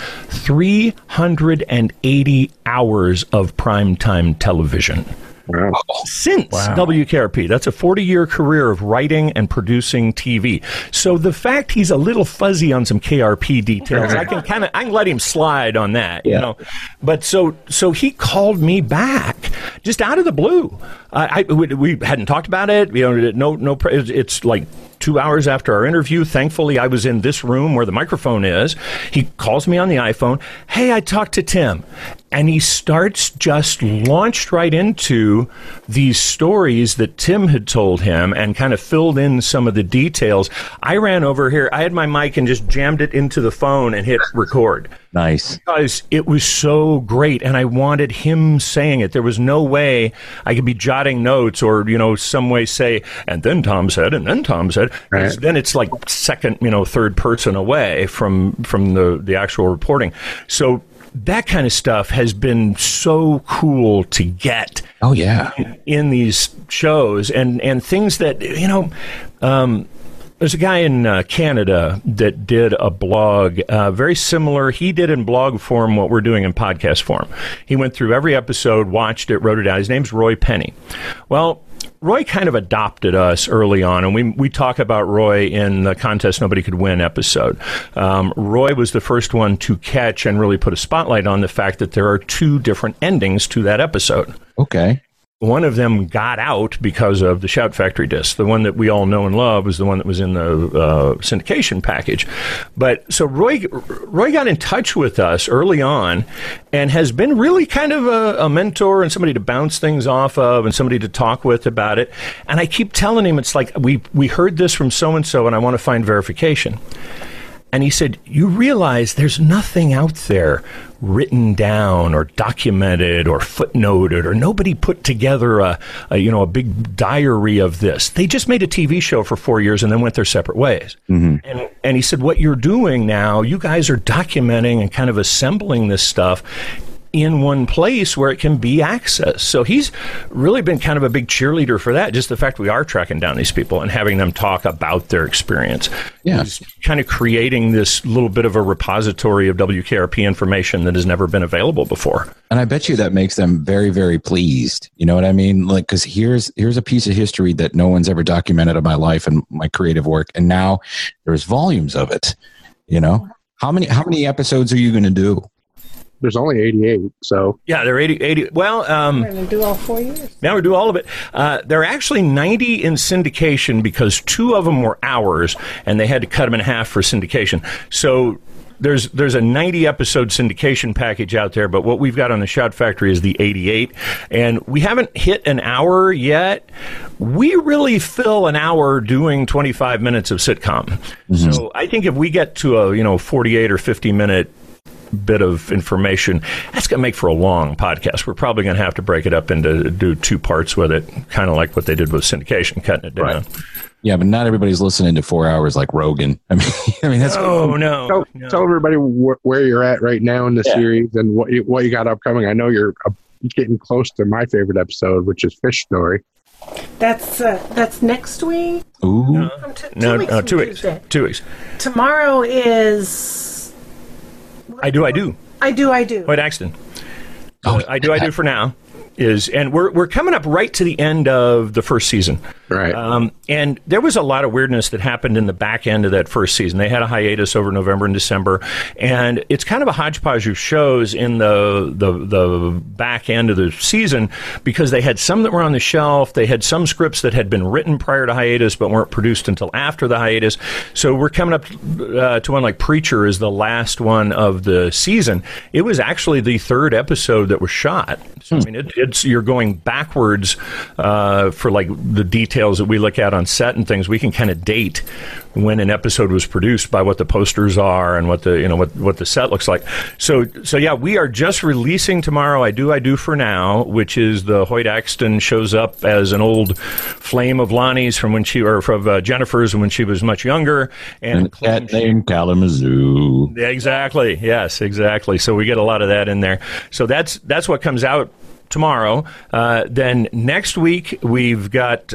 380 hours of primetime television. Wow. Since WKRP. That's a 40-year career of writing and producing TV. So the fact he's a little fuzzy on some KRP details, I can let him slide on that, But so he called me back just out of the blue. We hadn't talked about it. It's like 2 hours after our interview. Thankfully, I was in this room where the microphone is. He calls me on the iPhone. Hey, I talked to Tim. And he just launched right into these stories that Tim had told him and kind of filled in some of the details. I ran over here. I had my mic and just jammed it into the phone and hit record. Nice. Because it was so great, and I wanted him saying it. There was no way I could be jotting notes or, some way say, and then Tom said, and then Tom said. Right. Then it's like second, third person away from the actual reporting. So that kind of stuff has been so cool to get. Oh, yeah. In these shows and things that, there's a guy in Canada that did a blog very similar. He did in blog form what we're doing in podcast form. He went through every episode, watched it, wrote it out. His name's Roy Penny. Well, Roy kind of adopted us early on, and we talk about Roy in the Contest Nobody Could Win episode. Roy was the first one to catch and really put a spotlight on the fact that there are 2 different endings to that episode. Okay. one of them got out because of the Shout Factory disc. The one that we all know and love was the one that was in the syndication package. But so Roy got in touch with us early on and has been really kind of a mentor and somebody to bounce things off of and somebody to talk with about it. And I keep telling him, it's like, we heard this from so-and-so and I want to find verification. And he said, you realize there's nothing out there written down or documented or footnoted, or nobody put together a big diary of this. They just made a TV show for 4 years and then went their separate ways. Mm-hmm. And he said, what you're doing now, you guys are documenting and kind of assembling this stuff in one place where it can be accessed. So he's really been kind of a big cheerleader for that, just the fact we are tracking down these people and having them talk about their experience. Yeah. He's kind of creating this little bit of a repository of WKRP information that has never been available before. And I bet you that makes them very, very pleased. You know what I mean? Like, because here's a piece of history that no one's ever documented in my life and my creative work. And now there's volumes of it. You know, how many episodes are you going to do? There's only 88, so... Yeah, they're 80. Well, we're going to do all 4 years. Now we do all of it. There are actually 90 in syndication because 2 of them were ours, and they had to cut them in half for syndication. So there's a 90-episode syndication package out there, but what we've got on the Shout Factory is the 88, and we haven't hit an hour yet. We really fill an hour doing 25 minutes of sitcom. Mm-hmm. So I think if we get to a 48 or 50-minute bit of information, that's going to make for a long podcast. We're probably going to have to break it up into do 2 parts with it, kind of like what they did with syndication, cutting it down. Right. Yeah, but not everybody's listening to 4 hours like Rogan. I mean, that's no. Tell everybody where you're at right now in the series and what you got upcoming. I know you're getting close to my favorite episode, which is Fish Story. That's next week. Ooh, 2 weeks. 2 weeks. Tomorrow is. I do. Hoyt Axton. I do for now. And we're coming up right to the end of the first season. Right. And there was a lot of weirdness that happened in the back end of that first season. They had a hiatus over November and December, and it's kind of a hodgepodge of shows in the back end of the season because they had some that were on the shelf. They had some scripts that had been written prior to hiatus but weren't produced until after the hiatus. So we're coming up to one like Preacher is the last one of the season. It was actually the 3rd episode that was shot. So, I mean, you're going backwards for like the details that we look at on set and things. We can kind of date when an episode was produced by what the posters are and what the what the set looks like. So yeah, we are just releasing tomorrow. I do for now, which is the Hoyt Axton shows up as an old flame of Lonnie's from Jennifer's when she was much younger, and a cat named Kalamazoo. Exactly. Yes, exactly. So we get a lot of that in there. So that's what comes out tomorrow. Then next week we've got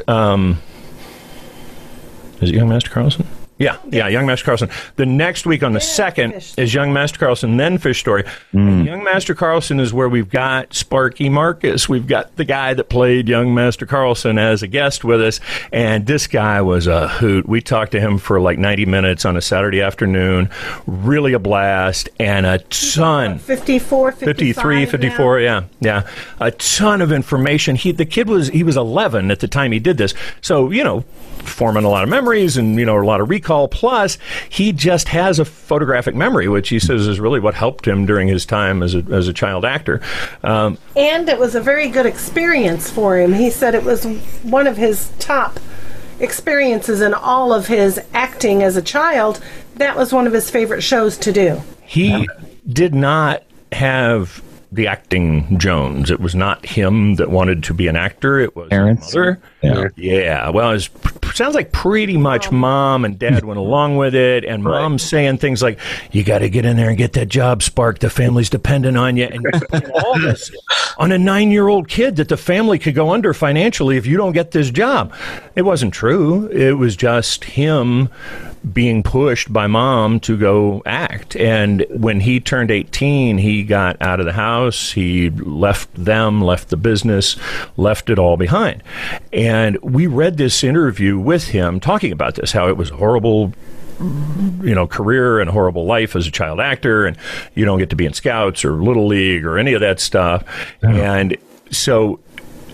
is it Young Master Carlson? Yeah, Young Master Carlson. The next week on the 2nd is Young Master Carlson, then Fish Story. And Young Master Carlson is where we've got Sparky Marcus. We've got the guy that played Young Master Carlson as a guest with us, and this guy was a hoot. We talked to him for like 90 minutes on a Saturday afternoon. Really a blast, and a ton. 54, 53, 54, yeah. A ton of information. The kid was 11 at the time he did this, so, forming a lot of memories and, a lot of recall. Plus, he just has a photographic memory, which he says is really what helped him during his time as a child actor. And it was a very good experience for him. He said it was one of his top experiences in all of his acting as a child. That was one of his favorite shows to do. He did not have the acting Jones. It was not him that wanted to be an actor. It was parents. His mother. Yeah. Well, it sounds like pretty much mom and dad went along with it, and mom's saying things like, "You got to get in there and get that job, Spark. The family's dependent on you." And all this on a 9-year-old kid that the family could go under financially if you don't get this job. It wasn't true. It was just him being pushed by mom to go act. And when he turned 18, he got out of the house. He left the business, left it all behind. And we read this interview with him talking about this, how it was a horrible career and a horrible life as a child actor, and you don't get to be in Scouts or Little League or any of that stuff. And so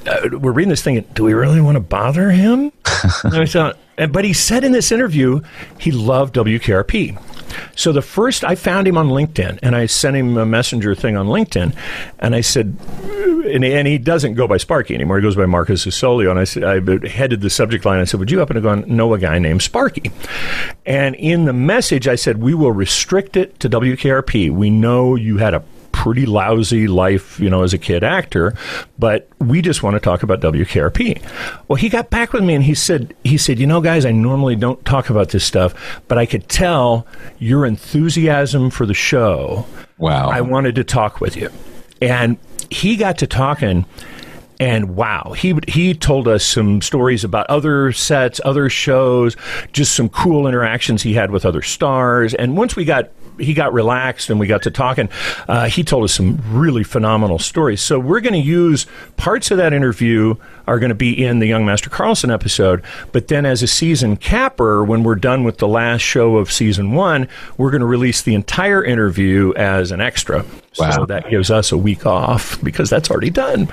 we're reading this thing. Do we really want to bother him? But he said in this interview he loved WKRP. So the first, I found him on LinkedIn, and I sent him a messenger thing on LinkedIn, and I said, and he doesn't go by Sparky anymore. He goes by Marcus Usolio, and I said, I headed the subject line. I said, would you happen to know a guy named Sparky? And in the message, I said, we will restrict it to WKRP. We know you had a pretty lousy life, as a kid actor, but we just want to talk about WKRP. Well, he got back with me and he said, guys, I normally don't talk about this stuff, but I could tell your enthusiasm for the show. Wow. I wanted to talk with you. And he got to talking, and wow, he told us some stories about other sets, other shows, just some cool interactions he had with other stars. And once he got relaxed and we got to talking, he told us some really phenomenal stories. So we're going to use parts of that interview are going to be in the Young Master Carlson episode, but then as a season capper, when we're done with the last show of season 1, we're going to release the entire interview as an extra. Wow. So that gives us a week off because that's already done.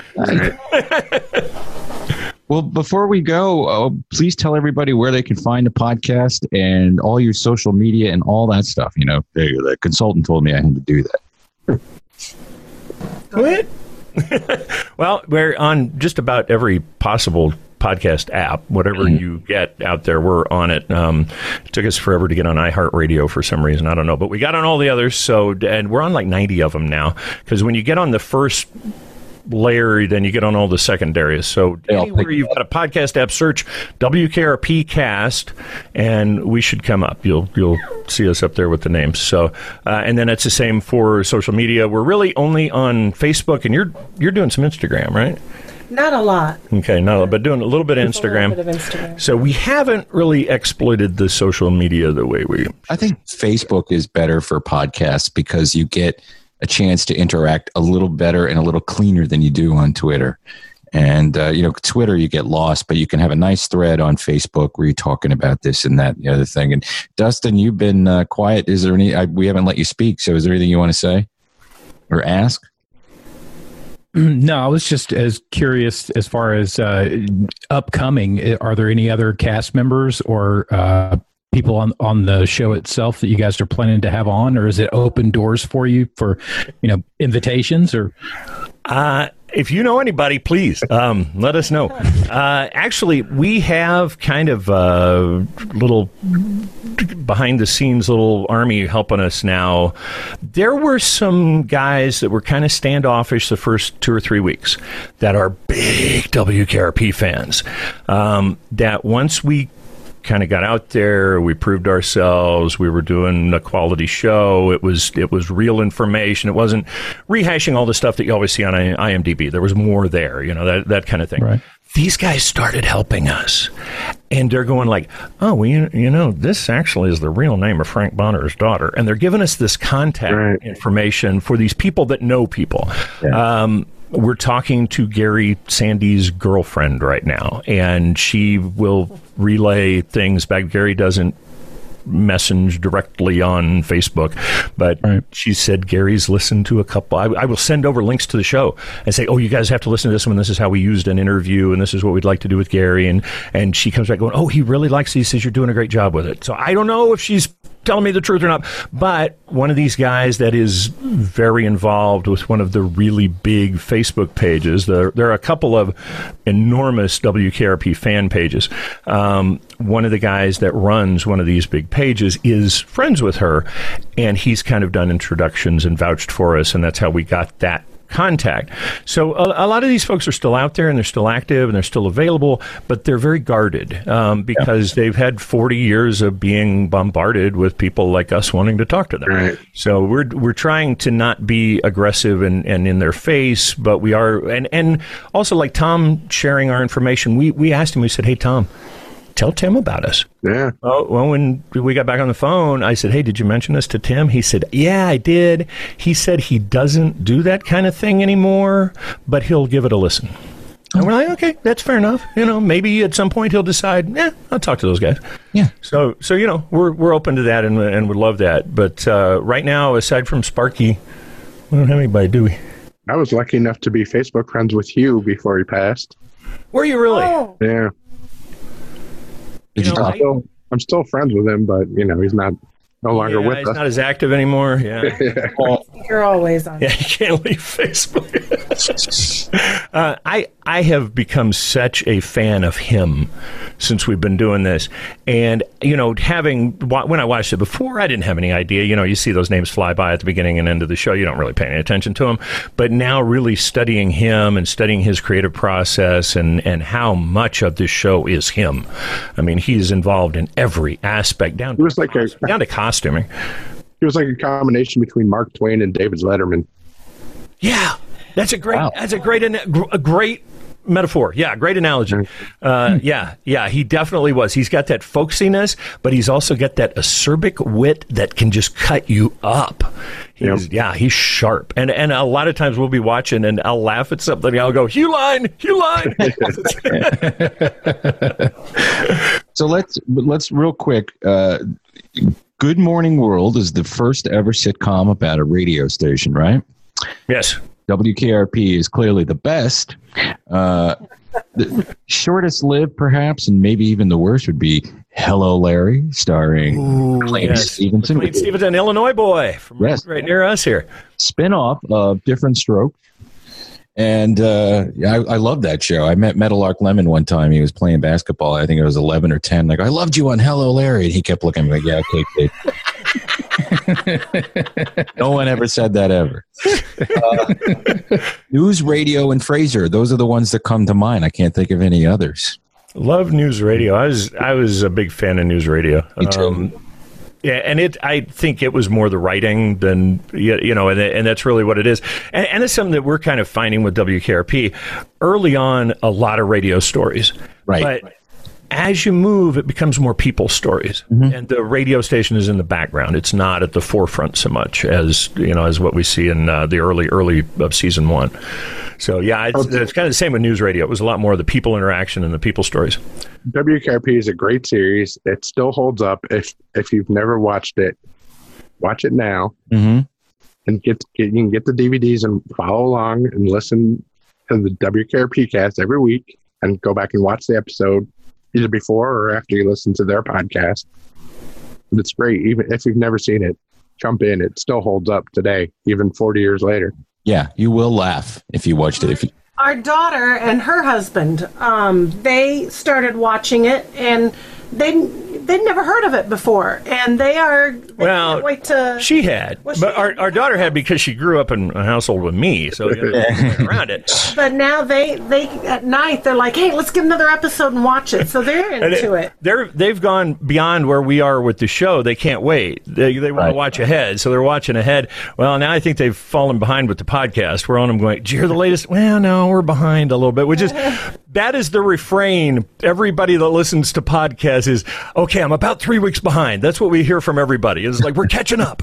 Well, before we go, please tell everybody where they can find the podcast and all your social media and all that stuff. The consultant told me I had to do that. What? Well, we're on just about every possible podcast app, whatever you get out there, we're on it. It took us forever to get on iHeartRadio for some reason. I don't know, but we got on all the others. And we're on like 90 of them now, because when you get on the first layer, then you get on all the secondaries. So anywhere you've got a podcast app, search WKRP Cast, and we should come up. You'll see us up there with the names. So, and then it's the same for social media. We're really only on Facebook, and you're doing some Instagram, right? Not a lot. Okay, not a lot, but doing a little bit of Instagram. So we haven't really exploited the social media the way we... I think Facebook is better for podcasts because you get a chance to interact a little better and a little cleaner than you do on Twitter. And, Twitter, you get lost, but you can have a nice thread on Facebook where you're talking about this and that and the other thing. And Dustin, you've been quiet. Is there we haven't let you speak. So is there anything you want to say or ask? No, I was just as curious as far as upcoming. Are there any other cast members or people on the show itself that you guys are planning to have on, or is it open doors for you for invitations? Or if you know anybody, please let us know. Actually, we have kind of a little behind the scenes little army helping us now. There were some guys that were kind of standoffish the first 2 or 3 weeks that are big WKRP fans. That once we kind of got out there, we proved ourselves, we were doing a quality show, it was real information, it wasn't rehashing all the stuff that you always see on IMDb. There was more there, that kind of thing. Right. These guys started helping us, and they're going like, oh, well, this actually is the real name of Frank Bonner's daughter, and they're giving us this contact information for these people that know people. Yeah. We're talking to Gary Sandy's girlfriend right now, and she will relay things back. Gary doesn't message directly on Facebook, but she said Gary's listened to a couple. I will send over links to the show and say, oh, you guys have to listen to this one. This is how we used an interview, and this is what we'd like to do with Gary. And she comes back going, oh, he really likes these. He says you're doing a great job with it. So I don't know if she's telling me the truth or not, but one of these guys that is very involved with one of the really big Facebook pages, there are a couple of enormous WKRP fan pages. One of the guys that runs one of these big pages is friends with her, and he's kind of done introductions and vouched for us, and that's how we got that contact. So a lot of these folks are still out there, and they're still active, and they're still available, but they're very guarded because they've had 40 years of being bombarded with people like us wanting to talk to them. Right. So we're trying to not be aggressive and in their face, but we are, and also like Tom sharing our information. We asked him, we said, hey, Tom, tell Tim about us. Yeah. Oh, well, when we got back on the phone, I said, hey, did you mention this to Tim? He said, yeah, I did. He said he doesn't do that kind of thing anymore, but he'll give it a listen. And we're like, okay, that's fair enough. Maybe at some point he'll decide, I'll talk to those guys. Yeah. So we're open to that and would love that. But right now, aside from Sparky, we don't have anybody, do we? I was lucky enough to be Facebook friends with Hugh before he passed. Were you really? Oh, Yeah. Did you talk? I'm still friends with him, but he's no longer with he's us. not as active anymore. Yeah. you're always on. Yeah, you can't leave Facebook. I have become such a fan of him since we've been doing this. And, when I watched it before, I didn't have any idea. You see those names fly by at the beginning and end of the show. You don't really pay any attention to them. But now really studying him and studying his creative process and how much of this show is him. I mean, he's involved in every aspect, down to costuming. He was like a combination between Mark Twain and David Letterman. Yeah, that's a great metaphor. Yeah, great analogy. Yeah, he definitely was. He's got that folksiness, but he's also got that acerbic wit that can just cut you up. He's sharp. And a lot of times we'll be watching and I'll laugh at something and I'll go, Hugh Line. So let's real quick. Good Morning World is the first ever sitcom about a radio station, right? Yes. WKRP is clearly the best. The shortest lived, perhaps, and maybe even the worst would be Hello, Larry, starring Clayton Stevenson. Clayton Stevenson, Illinois boy, from right near us here. Spinoff of Different Strokes. And I love that show. I met Meadowlark Lemon one time. He was playing basketball. I think it was 11 or 10. Like, I loved you on Hello, Larry. And he kept looking at me like, yeah, okay, kid. No one ever said that ever. News Radio and Fraser. Those are the ones that come to mind. I can't think of any others. Love News Radio. I was a big fan of News Radio. Me too. Yeah, and I think it was more the writing than, and that's really what it is. And it's something that we're kind of finding with WKRP. Early on, a lot of radio stories. Right. But as you move, it becomes more people stories. Mm-hmm. And the radio station is in the background. It's not at the forefront so much as what we see in the early of season 1. So, yeah, it's kind of the same with News Radio. It was a lot more of the people interaction and the people stories. WKRP is a great series. It still holds up. If you've never watched it, watch it now. Mm-hmm. And you can get the DVDs and follow along and listen to the WKRP cast every week and go back and watch the episode either before or after you listen to their podcast. And it's great. Even if you've never seen it, jump in. It still holds up today, even 40 years later. Yeah, you will laugh if you watched it. Our daughter and her husband, they started watching it, and they'd never heard of it before, and they can't wait to. She had, but our daughter had because she grew up in a household with me, so around it. But now they at night they're like, hey, let's get another episode and watch it. So they're into it. They've gone beyond where we are with the show. They can't wait. They want to watch ahead, so they're watching ahead. Well, now I think they've fallen behind with the podcast. We're on them going, did you hear the latest? Well, no, we're behind a little bit. That is the refrain. Everybody that listens to podcasts is, okay, I'm about 3 weeks behind. That's what we hear from everybody. It's like, we're catching up.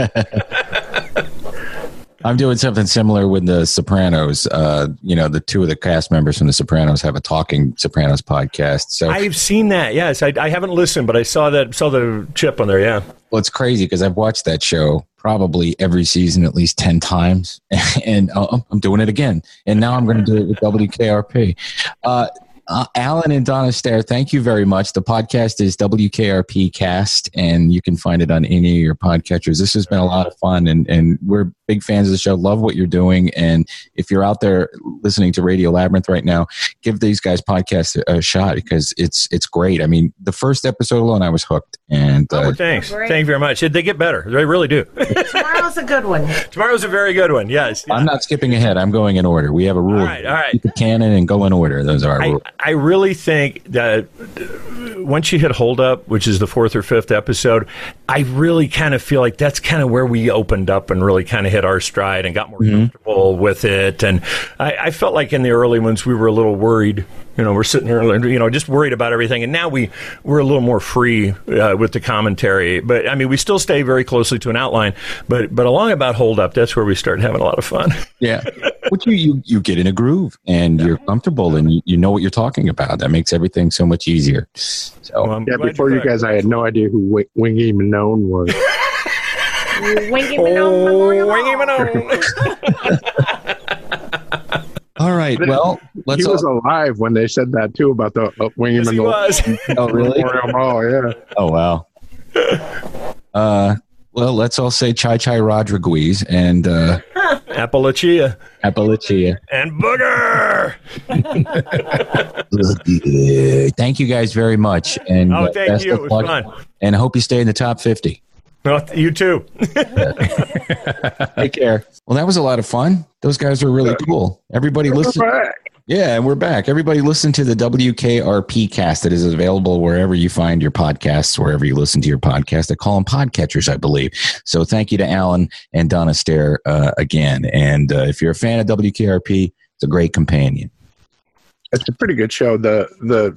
I'm doing something similar with the Sopranos. The two of the cast members from the Sopranos have a Talking Sopranos podcast. So I've seen that. Yes, I haven't listened, but I saw the chip on there. Yeah. Well, it's crazy because I've watched that show probably every season at least 10 times, and I'm doing it again. And now I'm going to do it with WKRP. Alan and Donna Stair, thank you very much. The podcast is WKRP Cast, and you can find it on any of your podcatchers. This has been a lot of fun, and we're big fans of the show. Love what you're doing. And if you're out there listening to Radio Labyrinth right now, give these guys' podcast a shot because it's great. I mean, the first episode alone, I was hooked. And thanks. Thank you very much. They get better. They really do. Tomorrow's a good one. Tomorrow's a very good one. Yes. I'm not skipping ahead. I'm going in order. We have a rule. All right. Keep the canon and go in order. Those are our rules. I really think that once you hit Hold Up, which is the 4th or 5th episode, I really kind of feel like that's kind of where we opened up and really kind of hit our stride and got more comfortable with it. And I felt like in the early ones we were a little worried. We're sitting here, just worried about everything. And now we're a little more free with the commentary. But, I mean, we still stay very closely to an outline. But along about Hold Up, that's where we start having a lot of fun. Yeah. But you get in a groove and you're comfortable and you know what you're talking about. That makes everything so much easier. So, before you guys, I had no idea who Wingy Manone was. Wingy Manone Memorial. Wingy Manone. All right. Well, let's. He was alive when they said that too about the Wingham Yes, and he the was. Oh, really? Memorial Mall. Yeah. Oh, wow. Well, let's all say Chai Chai Rodriguez and Appalachia. Appalachia. And Booger. Thank you guys very much. And Oh, thank best you. of It was luck. fun. And I hope you stay in the top 50. Well, you too. Take care. Well, that was a lot of fun. Those guys were really cool. Everybody listen. Yeah, and we're back. Everybody listen to the WKRP cast that is available wherever you find your podcasts, wherever you listen to your podcast. They call them podcatchers, I believe. So thank you to Alan and Donna Stair again. And if you're a fan of WKRP, it's a great companion. It's a pretty good show. The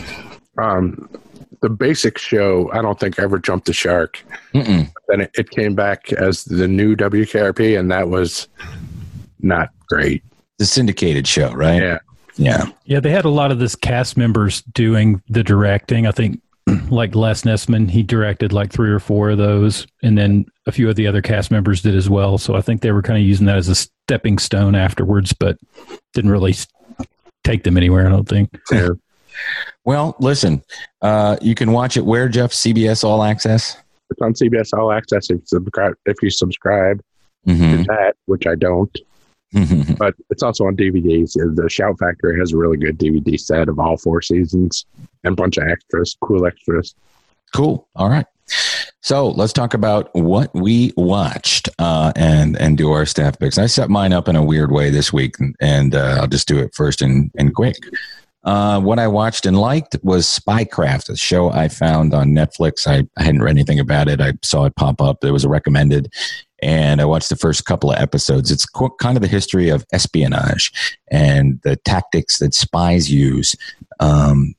basic show, I don't think ever jumped the shark. Mm-mm. Then it came back as the new WKRP, and that was not great. The syndicated show, right? Yeah. Yeah. Yeah, they had a lot of this cast members doing the directing. I think like Les Nessman, he directed like 3 or 4 of those, and then a few of the other cast members did as well. So I think they were kind of using that as a stepping stone afterwards, but didn't really take them anywhere, I don't think. Yeah. Well, listen, you can watch it where, Jeff? CBS All Access? It's on CBS All Access if you subscribe Mm-hmm. to that, which I don't. But it's also on DVDs. The Shout Factory has a really good DVD set of all 4 seasons and a bunch of extras, cool extras. Cool. All right. So let's talk about what we watched and do our staff picks. I set mine up in a weird way this week, and I'll just do it first and quick. What I watched and liked was Spycraft, a show I found on Netflix. I hadn't read anything about it. I saw it pop up. It was a recommended, and I watched the first couple of episodes. It's kind of the history of espionage and the tactics that spies use, in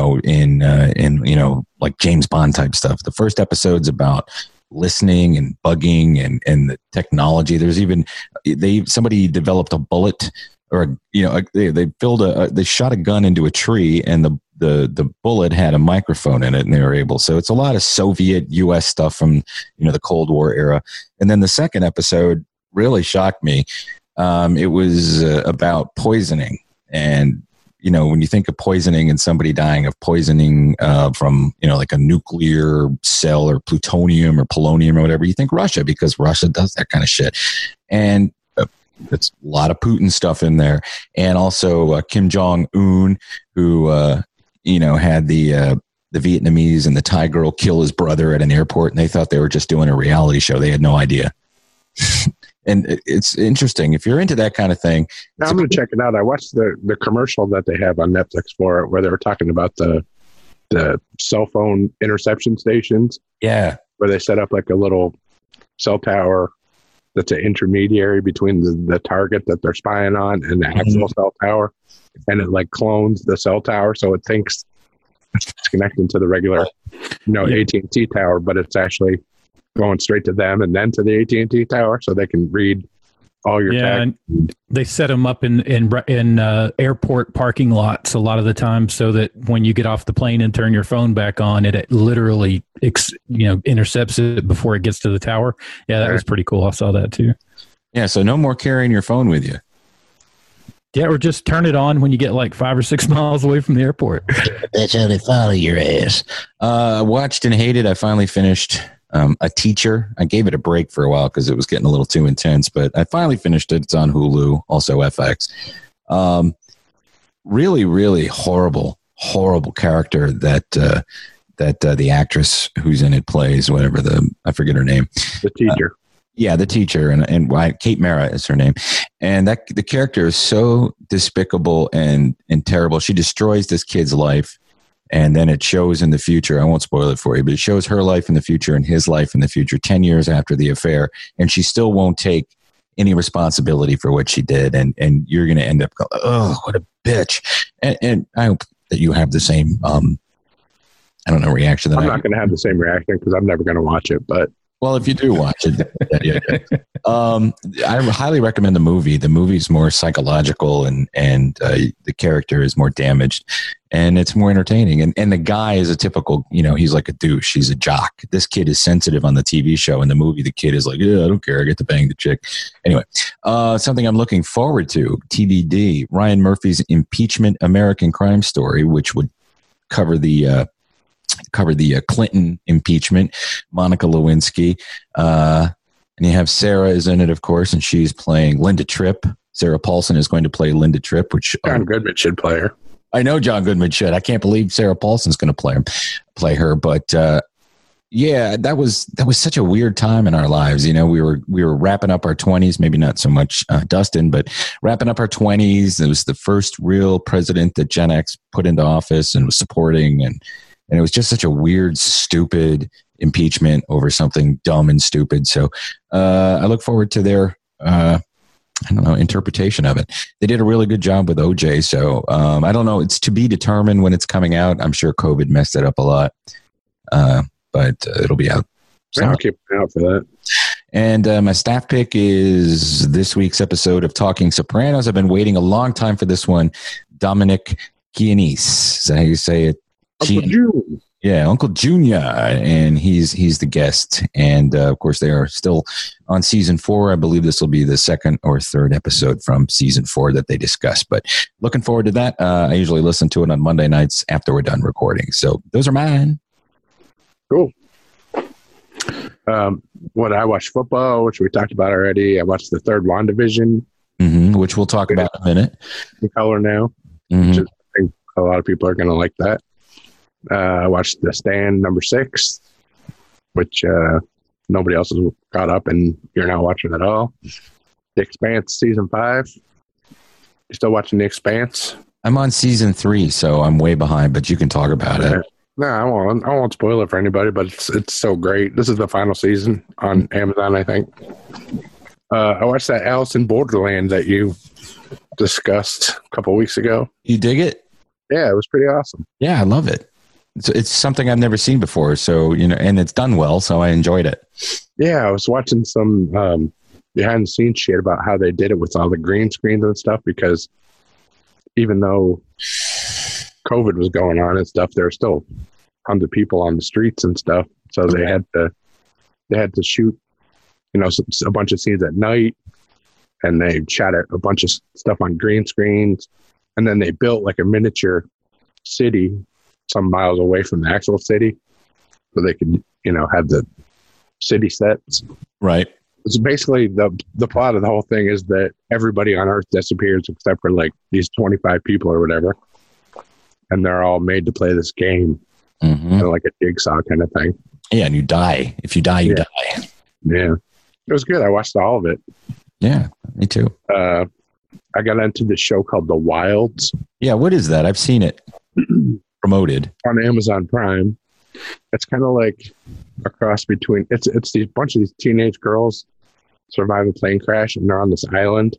like James Bond type stuff. The first episode's about listening and bugging and the technology. There's even somebody developed a bullet, or they shot a gun into a tree, and the bullet had a microphone in it, and they were able. So it's a lot of Soviet U.S. stuff from the Cold War era. And then the second episode really shocked me. It was about poisoning, and when you think of poisoning and somebody dying of poisoning from like a nuclear cell or plutonium or polonium or whatever, you think Russia, because Russia does that kind of shit. And it's a lot of Putin stuff in there, and also Kim Jong-un, who had the Vietnamese and the Thai girl kill his brother at an airport, and they thought they were just doing a reality show. They had no idea. And it's interesting if you're into that kind of thing. Now I'm going to check it out. I watched the commercial that they have on Netflix for it, where they were talking about the cell phone interception stations. Yeah, where they set up like a little cell tower that's an intermediary between the target that they're spying on and the actual cell tower, and it like clones the cell tower, so it thinks it's connecting to the regular, AT&T tower, but it's actually going straight to them and then to the AT&T tower, so they can read all your text. And they set them up in airport parking lots a lot of the time, so that when you get off the plane and turn your phone back on, it literally intercepts it before it gets to the tower. Yeah, that was pretty cool. I saw that too. Yeah, so no more carrying your phone with you. Yeah, or just turn it on when you get like 5 or 6 miles away from the airport. That's how they follow your ass. Watched and hated. I finally finished A Teacher. I gave it a break for a while because it was getting a little too intense, but I finally finished it. It's on Hulu, also FX. Really, really horrible character that the actress who's in it plays, whatever I forget her name. The teacher. The teacher, and Kate Mara is her name. And the character is so despicable and terrible. She destroys this kid's life. And then it shows in the future, I won't spoil it for you, but it shows her life in the future and his life in the future, 10 years after the affair. And she still won't take any responsibility for what she did. And you're going to end up going, oh, what a bitch. And I hope that you have the same, reaction. I'm not going to have the same reaction because I'm never going to watch it. But well, if you do watch it, I highly recommend the movie. The movie's more psychological and the character is more damaged. and it's more entertaining. And the guy is a typical, he's like a douche. He's a jock. This kid is sensitive on the TV show. In the movie, the kid is like, yeah, I don't care. I get to bang the chick. Anyway, something I'm looking forward to, TBD, Ryan Murphy's Impeachment American Crime Story, which would cover the Clinton impeachment, Monica Lewinsky. And you have Sarah is in it, of course, and she's playing Linda Tripp. Sarah Paulson is going to play Linda Tripp, which John Goodman should play her. I know John Goodman should. I can't believe Sarah Paulson's going to play her. But yeah, that was such a weird time in our lives. We were wrapping up our 20s, maybe not so much Dustin, but wrapping up our 20s. It was the first real president that Gen X put into office and was supporting, and it was just such a weird, stupid impeachment over something dumb and stupid. So I look forward to their interpretation of it. They did a really good job with OJ. So I don't know. It's to be determined when it's coming out. I'm sure COVID messed it up a lot, but it'll be out. So I'll keep an eye out for that. And my staff pick is this week's episode of Talking Sopranos. I've been waiting a long time for this one. Dominic Giannese. Is that how you say it? Uncle June. Yeah, Uncle Junior, and he's the guest. And of course, they are still on season 4. I believe this will be the second or third episode from season 4 that they discuss. But looking forward to that. I usually listen to it on Monday nights after we're done recording. So those are mine. Cool. I watched football, which we talked about already. I watched the third WandaVision, which we'll talk about in a minute. In color now, which is, I think a lot of people are going to like that. I watched The Stand #6, which nobody else has caught up, and you're not watching at all. The Expanse season 5. You still watching The Expanse? I'm on season 3, so I'm way behind, but you can talk about it. No, I won't spoil it for anybody, but it's so great. This is the final season on Amazon, I think. I watched that Alice in Borderland that you discussed a couple weeks ago. You dig it? Yeah, it was pretty awesome. Yeah, I love it. It's something I've never seen before, so and it's done well, so I enjoyed it. Yeah, I was watching some behind the scenes shit about how they did it with all the green screens and stuff, because even though COVID was going on and stuff, there were still tons of people on the streets and stuff, so they had to shoot a bunch of scenes at night, and they shot a bunch of stuff on green screens, and then they built like a miniature city some miles away from the actual city, so they could, have the city sets. Right. So basically, the plot of the whole thing is that everybody on Earth disappears except for like these 25 people or whatever, and they're all made to play this game, like a jigsaw kind of thing. Yeah, and you die. If you die, you die. Yeah, it was good. I watched all of it. Yeah, me too. I got into this show called The Wilds. Yeah, what is that? I've seen it promoted on Amazon Prime. It's kind of like a cross between it's these bunch of these teenage girls survive a plane crash, and they're on this island.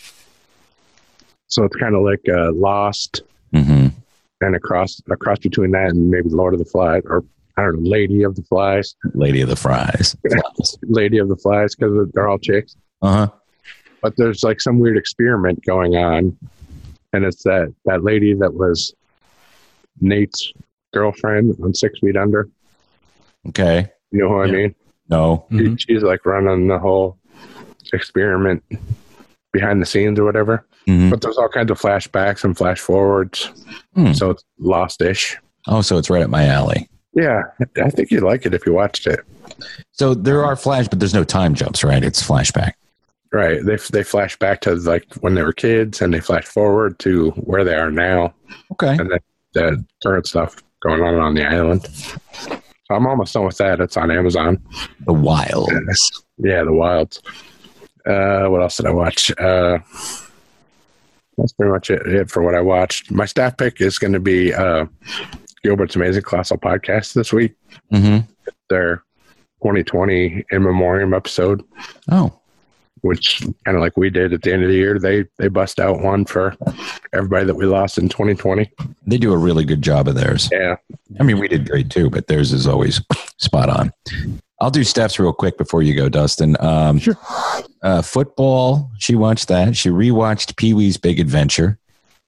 So it's kind of like Lost, and a cross between that and maybe Lord of the Flies, or I don't know, Lady of the Flies. Lady of the Flies. Lady of the Flies, because they're all chicks. But there's like some weird experiment going on, and it's that lady that was Nate's girlfriend on 6 Feet Under. Okay. You know who I mean? No. She's like running the whole experiment behind the scenes or whatever. But there's all kinds of flashbacks and flash forwards. So it's Lost-ish. Oh, so it's right up my alley. Yeah. I think you'd like it if you watched it. So there are but there's no time jumps, right? It's flashback. Right. They flash back to like when they were kids, and they flash forward to where they are now. Okay. And the current stuff going on the island. So I'm almost done with that. It's on Amazon. The Wilds. Yeah, The Wilds. What else did I watch? That's pretty much it for what I watched. My staff pick is going to be Gilbert's Amazing Colossal Podcast this week. Their 2020 in memoriam episode. Oh. Which kind of like we did at the end of the year, they bust out one for everybody that we lost in 2020. They do a really good job of theirs. Yeah. I mean, we did great too, but theirs is always spot on. I'll do Steph's real quick before you go, Dustin. Sure. Football, she watched that. She rewatched Pee-wee's Big Adventure.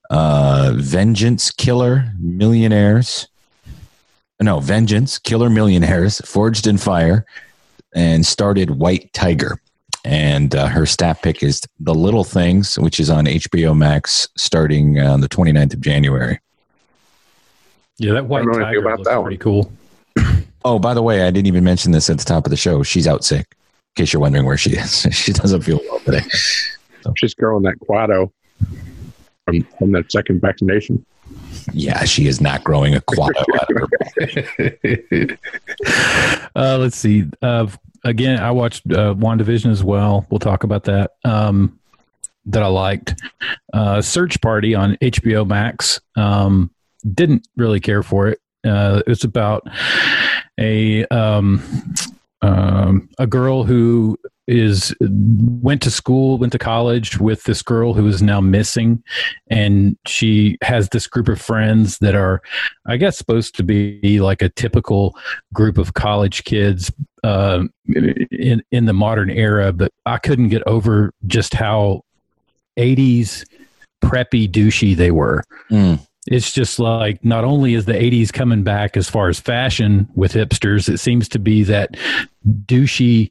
Vengeance Killer Millionaires. No, Vengeance Killer Millionaires, Forged in Fire, and started White Tiger. And her staff pick is The Little Things, which is on HBO Max starting on the 29th of January. Yeah, that White Tiger looks pretty cool. Oh, by the way, I didn't even mention this at the top of the show. She's out sick, in case you're wondering where she is. She doesn't feel well today. So. She's growing that Quado from that second vaccination. Yeah, she is not growing a Quado out of her. Let's see. Again, I watched WandaVision as well. We'll talk about that. That I liked. Search Party on HBO Max. Didn't really care for it. It's about a girl who went to college with this girl who is now missing, and she has this group of friends that are, I guess, supposed to be like a typical group of college kids in the modern era, but I couldn't get over just how 80s preppy douchey they were. It's just like, not only is the 80s coming back as far as fashion with hipsters, it seems to be that douchey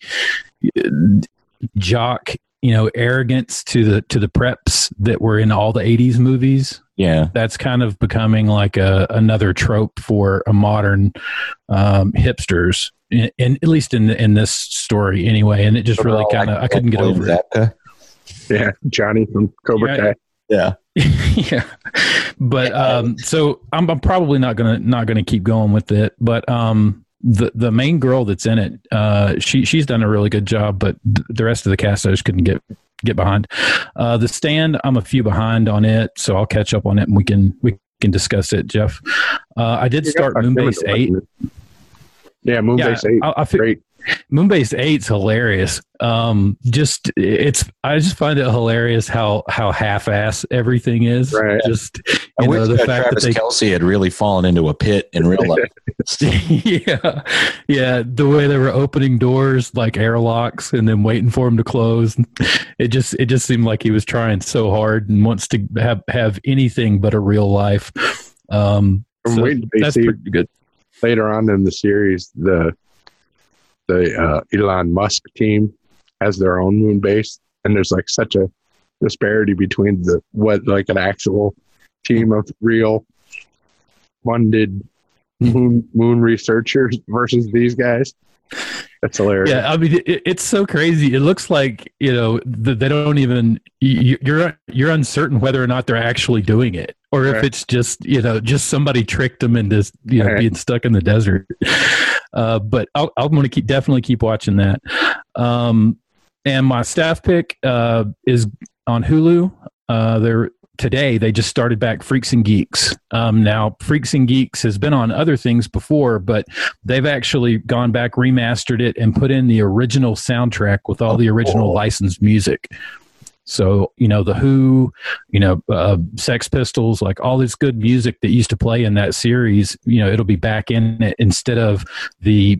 jock, arrogance to the preps that were in all the 80s movies. Yeah. That's kind of becoming like another trope for a modern hipsters, at least in this story anyway. And it just really kind of, I couldn't get over it. Yeah. Johnny from Cobra Kai. Yeah. Yeah. But so I'm probably not gonna keep going with it. But the main girl that's in it, she's done a really good job, but the rest of the cast I just couldn't get behind. The Stand, I'm a few behind on it, so I'll catch up on it and we can discuss it, Jeff. I did start Moonbase 8. Yeah, Moonbase 8. Great. Moonbase 8's hilarious. I just find it hilarious how half-ass everything is. Right. Just I wish the fact Travis that Kelce had really fallen into a pit in real life. yeah. The way they were opening doors like airlocks and then waiting for them to close. It just seemed like he was trying so hard and wants to have anything but a real life. I'm waiting to see pretty good. Later on in the series, the Elon Musk team has their own moon base, and there's like such a disparity between an actual team of real funded moon researchers versus these guys. That's hilarious. Yeah, I mean, it's so crazy. It looks like they don't even. You're uncertain whether or not they're actually doing it, or if it's just somebody tricked them into being stuck in the desert. But I'm going to definitely keep watching that. And my staff pick is on Hulu. Today they just started back Freaks and Geeks. Now Freaks and Geeks has been on other things before, but they've actually gone back, remastered it, and put in the original soundtrack with all the original licensed music. So, the Who, Sex Pistols, like all this good music that used to play in that series, it'll be back in it instead of the,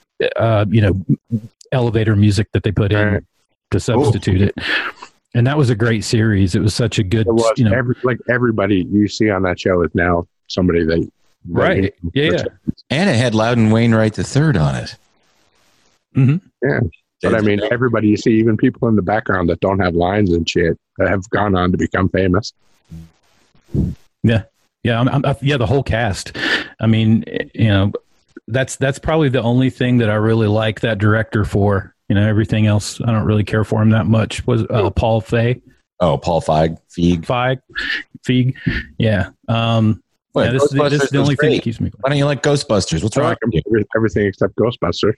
elevator music that they put in to substitute it. And that was a great series. It was such a good, everybody you see on that show is now somebody that. Right. Yeah. And it had Loudon Wainwright III on it. Mm-hmm. Yeah. But I mean, everybody you see, even people in the background that don't have lines and shit, have gone on to become famous. Yeah. Yeah. The whole cast. I mean, that's probably the only thing that I really like that director for. Everything else, I don't really care for him that much. Was Paul Feig? Oh, Paul Feig. Feig. Yeah. This is the only thing that keeps me going. Why don't you like Ghostbusters? What's wrong with you? Everything except Ghostbusters.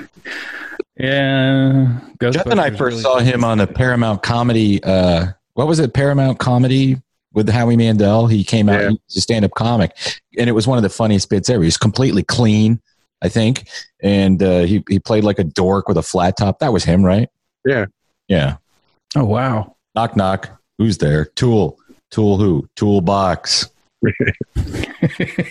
Yeah. Jeff and I first saw him on a Paramount comedy. What was it? Paramount comedy with Howie Mandel. He came out as a stand-up comic, and it was one of the funniest bits ever. He's completely clean, I think, and he played like a dork with a flat top. That was him, right? Yeah. Yeah. Oh, wow. Knock, knock. Who's there? Tool. Tool who? Toolbox.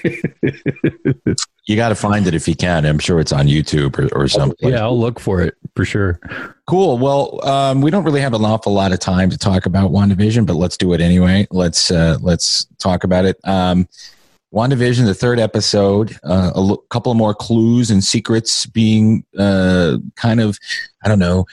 You got to find it if you can. I'm sure it's on YouTube or something. Yeah, I'll look for it. for sure. Cool. Well, we don't really have an awful lot of time to talk about WandaVision, but let's do it anyway. Let's talk about it. WandaVision, the third episode, a couple of more clues and secrets being kind of, I don't know,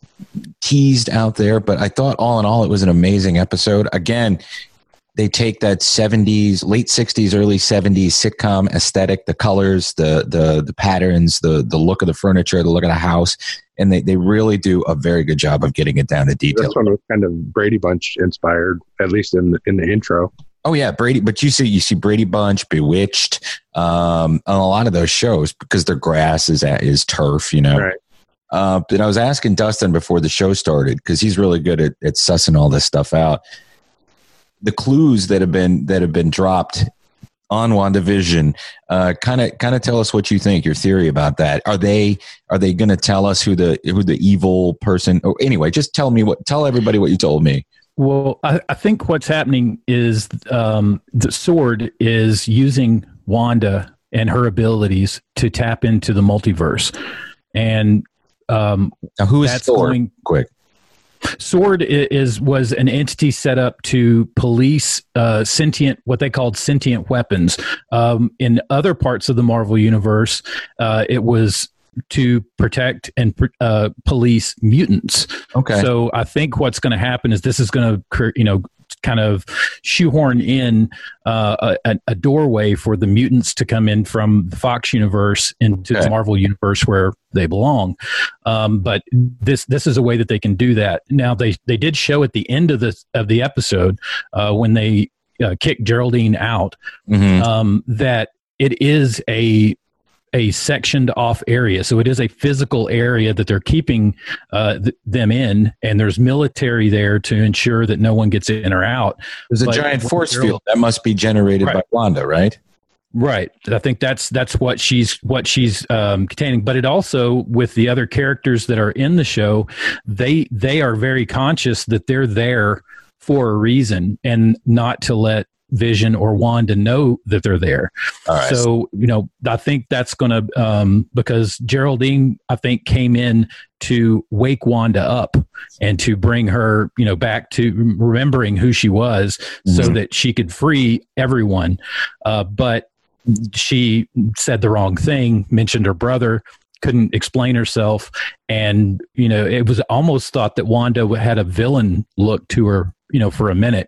teased out there. But I thought all in all, it was an amazing episode. Again, they take that 70s, late 60s, early 70s sitcom aesthetic, the colors, the patterns, the look of the furniture, the look of the house, and they really do a very good job of getting it down to detail. This one was kind of Brady Bunch inspired, at least in the intro. Oh yeah, Brady. But you see Brady Bunch, Bewitched, on a lot of those shows because their grass is turf, you know. Right. And I was asking Dustin before the show started because he's really good at sussing all this stuff out. The clues that have been dropped on WandaVision, kind of tell us what you think. Your theory about that. Are they going to tell us who the evil person? Or anyway, just tell everybody what you told me. Well, I think what's happening is the Sword is using Wanda and her abilities to tap into the multiverse, and now who is Sword? Quick. Sword was an entity set up to police what they called sentient weapons. In other parts of the Marvel universe, it was to protect and police mutants. Okay. So I think what's going to happen is this is going to, kind of shoehorn in a doorway for the mutants to come in from the Fox universe into the Marvel universe where they belong. But this is a way that they can do that. Now they did show at the end of the episode when they kicked Geraldine out, that it is a sectioned off area. So it is a physical area that they're keeping them in, and there's military there to ensure that no one gets in or out. There's a giant force field that must be generated by Wanda, right? Right. I think that's what she's containing. But it also, with the other characters that are in the show, they are very conscious that they're there for a reason and not to let Vision or Wanda know that they're there. All right. So, I think that's going to, because Geraldine, I think, came in to wake Wanda up and to bring her, back to remembering who she was so that she could free everyone. But she said the wrong thing, mentioned her brother, couldn't explain herself. And, it was almost thought that Wanda had a villain look to her, for a minute.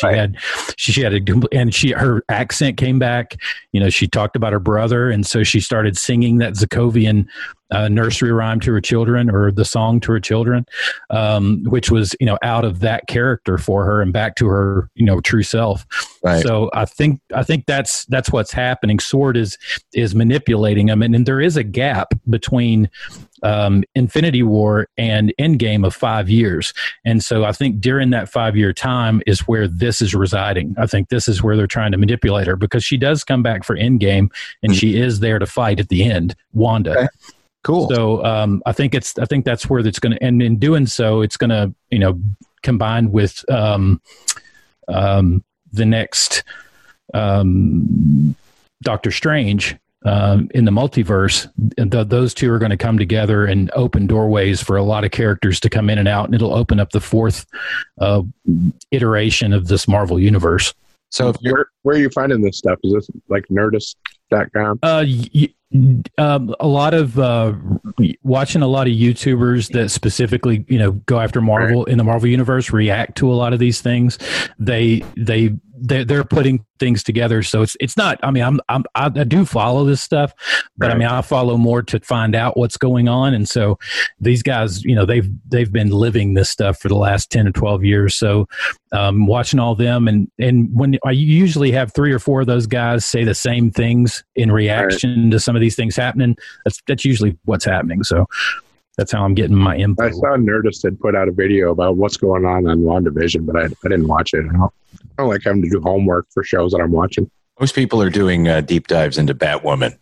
Her accent came back. She talked about her brother, and so she started singing that Sokovian nursery rhyme to her children, or the song to her children, which was out of that character for her and back to her true self. Right. So I think that's what's happening. Sword is manipulating them, and there is a gap between Infinity War and Endgame of 5 years. And so I think during that 5-year time is where this is residing. I think this is where they're trying to manipulate her, because she does come back for Endgame, and she is there to fight at the end, Wanda. Okay. Cool. So I think that's where it's going to, and in doing so, it's going to, combine with the next Doctor Strange, in the multiverse. Those two are going to come together and open doorways for a lot of characters to come in and out, and it'll open up the fourth iteration of this Marvel universe. So where are you finding this stuff? Is this like Nerdist.com? A lot of watching a lot of YouTubers that specifically go after Marvel in the Marvel universe react to a lot of these things. They're putting things together, so it's not. I mean, I do follow this stuff, but I mean, I follow more to find out what's going on. And so these guys, they've been living this stuff for the last 10 or 12 years. So watching all them, and when I usually have 3 or 4 of those guys say the same things in reaction to some of these things happening, that's usually what's happening. So that's how I'm getting my info. I saw Nerdist had put out a video about what's going on WandaVision, but I didn't watch it. I don't like having to do homework for shows that I'm watching. Most people are doing deep dives into Batwoman.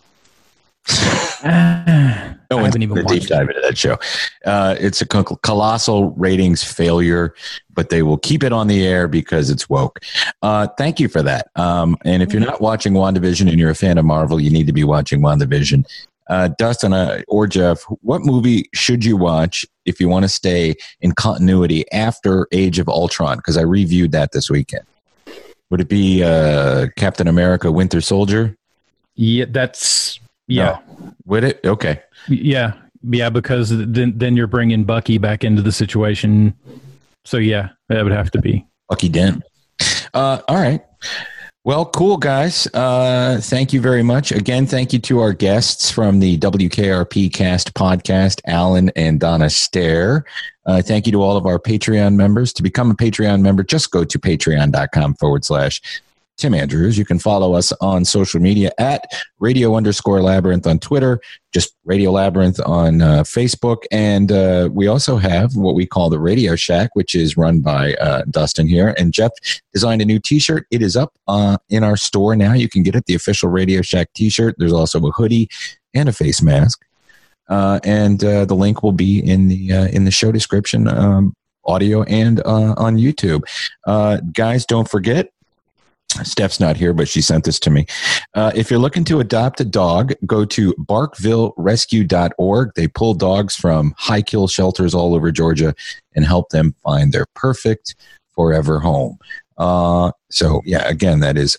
No one's even a deep dive into that show. It's a colossal ratings failure, but they will keep it on the air because it's woke. Thank you for that. And if you're not watching WandaVision and you're a fan of Marvel, you need to be watching WandaVision. Dustin or Jeff, what movie should you watch if you want to stay in continuity after Age of Ultron? Because I reviewed that this weekend. Would it be Captain America: Winter Soldier? Yeah, that's yeah. No. Would it? Okay. Yeah, because then you're bringing Bucky back into the situation. So yeah, that would have to be Bucky Dent. All right. Well, cool, guys. Thank you very much. Again, thank you to our guests from the WKRP Cast podcast, Alan and Donna Stair. Thank you to all of our Patreon members. To become a Patreon member, just go to patreon.com/Tim Andrews. You can follow us on social media at radio_labyrinth on Twitter, just Radio Labyrinth on Facebook. And we also have what we call the Radio Shack, which is run by Dustin here. And Jeff designed a new t-shirt. It is up in our store now. You can get it, the official Radio Shack t-shirt. There's also a hoodie and a face mask. And the link will be in the show description, audio and on YouTube. Guys, don't forget, Steph's not here, but she sent this to me. If you're looking to adopt a dog, go to barkvillerescue.org. They pull dogs from high kill shelters all over Georgia and help them find their perfect forever home. So, yeah, again, that is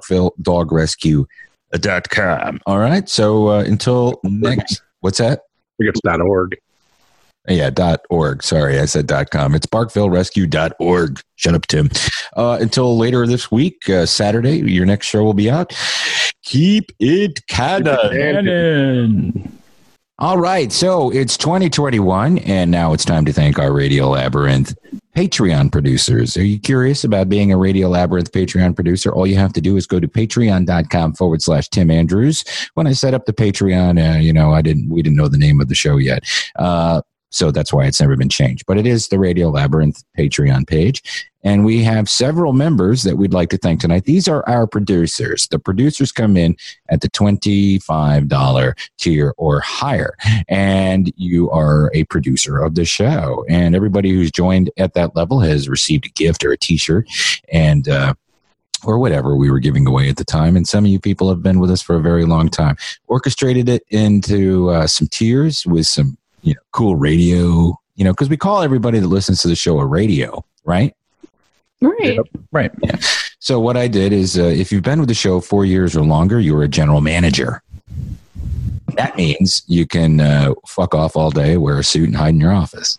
barkvilledogrescue.com. All right. So until next, what's that? I think it's .org. Yeah, .org. Sorry, I said .com. It's barkvillerescue.org. Shut up, Tim. Until later this week, Saturday, your next show will be out. Keep it canon. All right, so it's 2021, and now it's time to thank our Radio Labyrinth Patreon producers. Are you curious about being a Radio Labyrinth Patreon producer? All you have to do is go to patreon.com/Tim Andrews. When I set up the Patreon, we didn't know the name of the show yet. So that's why it's never been changed. But it is the Radio Labyrinth Patreon page. And we have several members that we'd like to thank tonight. These are our producers. The producers come in at the $25 tier or higher. And you are a producer of the show. And everybody who's joined at that level has received a gift or a t-shirt and or whatever we were giving away at the time. And some of you people have been with us for a very long time. Orchestrated it into some tiers with some cool radio, because we call everybody that listens to the show a radio, right? Right. Yep. Right. Yeah. So what I did is if you've been with the show 4 years or longer, you're a general manager. That means you can fuck off all day, wear a suit, and hide in your office.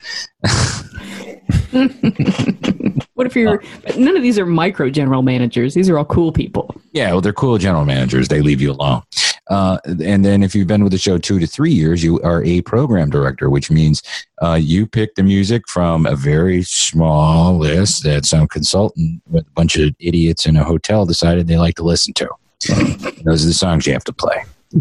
What if you're none of these are micro general managers? These are all cool people. Yeah, well, they're cool general managers. They leave you alone. And then if you've been with the show 2 to 3 years, you are a program director, which means you pick the music from a very small list that some consultant with a bunch of idiots in a hotel decided they like to listen to. Those are the songs you have to play.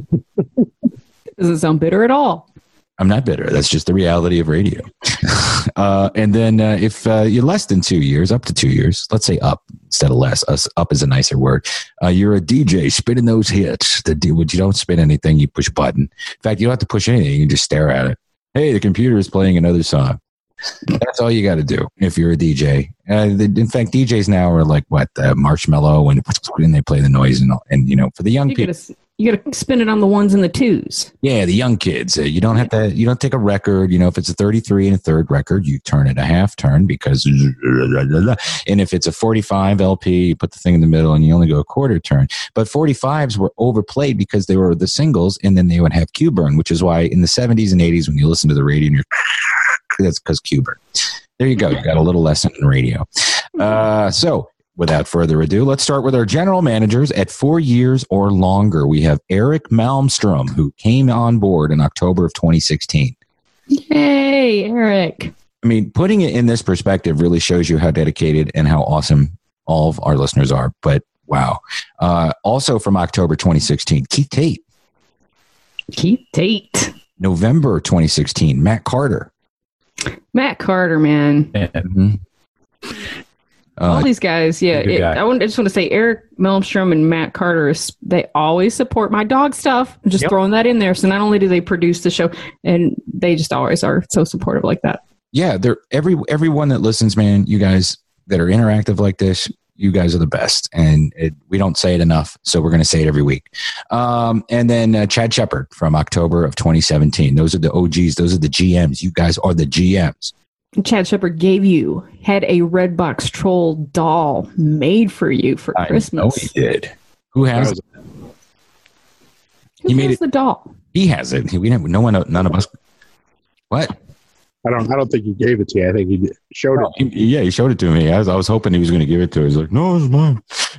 Doesn't sound bitter at all. I'm not bitter. That's just the reality of radio. And then if you're less than 2 years, up to 2 years, let's say up instead of less. Up is a nicer word. You're a DJ spinning those hits. You don't spin anything. You push a button. In fact, you don't have to push anything. You just stare at it. Hey, the computer is playing another song. That's all you got to do if you're a DJ. In fact, DJs now are like Marshmallow and they play the noise and for the young people. You got to spin it on the ones and the twos. Yeah, the young kids. You don't have to. You don't take a record. If it's a 33 and a third record, you turn it a half turn because. And if it's a 45 LP, you put the thing in the middle and you only go a quarter turn. But 45s were overplayed because they were the singles, and then they would have cue burn, which is why in the 70s and 80s when you listen to the radio, and that's because cue burn. There you go. You got a little lesson in radio. So. Without further ado, let's start with our general managers at 4 years or longer. We have Eric Malmstrom, who came on board in October of 2016. Yay, Eric. I mean, putting it in this perspective really shows you how dedicated and how awesome all of our listeners are. But wow. Also from October 2016, Keith Tate. Keith Tate. November 2016, Matt Carter. Matt Carter, man. Mm-hmm. All these guys, yeah. I just want to say Eric Malmstrom and Matt Carter, they always support my dog stuff. I'm just throwing that in there. So not only do they produce the show, and they just always are so supportive like that. Yeah, they're everyone that listens, man, you guys that are interactive like this, You guys are the best, and we don't say it enough, so we're going to say it every week. And then Chad Shepard from October of 2017. Those are the OGs. Those are the GMs. You guys are the GMs. Chad Shepard had a Redbox Troll doll made for you for Christmas. Oh, he did. Who has it? He made it. The doll. He has it. None of us. What? I don't think he gave it to you. I think he showed it. He showed it to me. I was hoping he was going to give it to her. He's like, no, it's mine.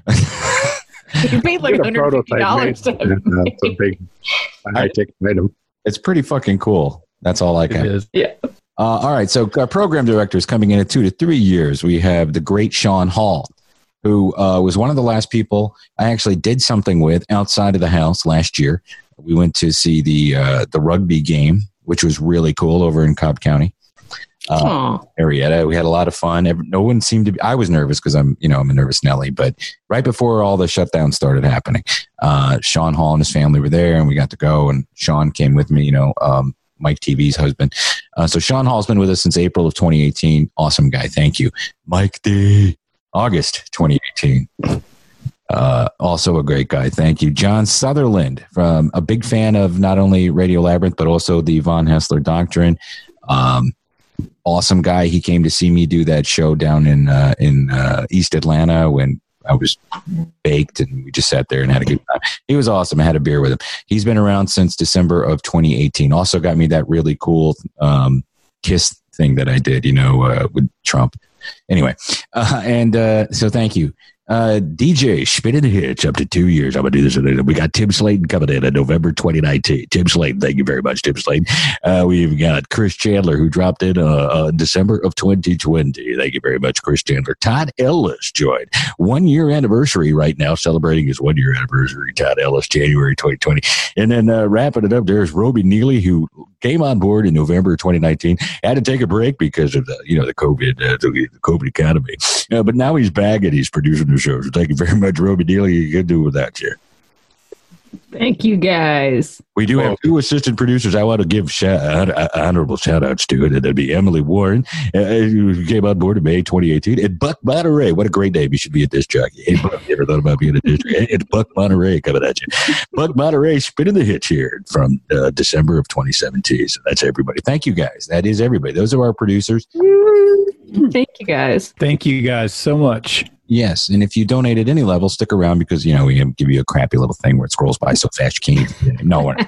You paid like $150. It's a big high-tech item. It's pretty fucking cool. That's all I can. Yeah. All right. So our program director is coming in at 2 to 3 years. We have the great Sean Hall, who was one of the last people I actually did something with outside of the house last year. We went to see the rugby game, which was really cool over in Cobb County. Arietta. We had a lot of fun. No one seemed to be, I was nervous because I'm a nervous Nelly, but right before all the shutdown started happening, Sean Hall and his family were there and we got to go, and Sean came with me, Mike TV's husband. So Sean Hall's been with us since April of 2018. Awesome guy. Thank you. Mike D. August 2018. Also a great guy. Thank you. John Sutherland, from a big fan of not only Radio Labyrinth, but also the Von Hessler Doctrine. Awesome guy. He came to see me do that show down in East Atlanta when I was baked, and we just sat there and had a good time. He was awesome. I had a beer with him. He's been around since December of 2018. Also got me that really cool kiss thing that I did, with Trump. Anyway, so thank you. DJ Spinning the Hitch up to 2 years. I'm going to do this. We got Tim Slayton coming in November 2019. Tim Slayton, thank you very much, Tim Slayton. We've got Chris Chandler, who dropped in December of 2020. Thank you very much, Chris Chandler. Todd Ellis joined. 1 year anniversary right now, celebrating his 1 year anniversary. Todd Ellis, January 2020. And then wrapping it up, there's Roby Neely, who came on board in November 2019. Had to take a break because of the COVID economy. But now he's back and he's producing the show. So thank you very much, Roby Neely. You can do without you. Thank you, guys. We do have 2 assistant producers I want to give honorable shout-outs to. And that'd be Emily Warren, who came on board in May 2018, and Buck Monterey. What a great name. You should be a disc jockey. Hey, Buck, you ever thought about being a disc jockey? Hey, it's Buck Monterey coming at you. Buck Monterey spinning the hitch here from December of 2017. So that's everybody. Thank you, guys. That is everybody. Those are our producers. Thank you, guys. Thank you, guys, so much. Yes, and if you donate at any level, stick around because, we give you a crappy little thing where it scrolls by so fast you can't. No one.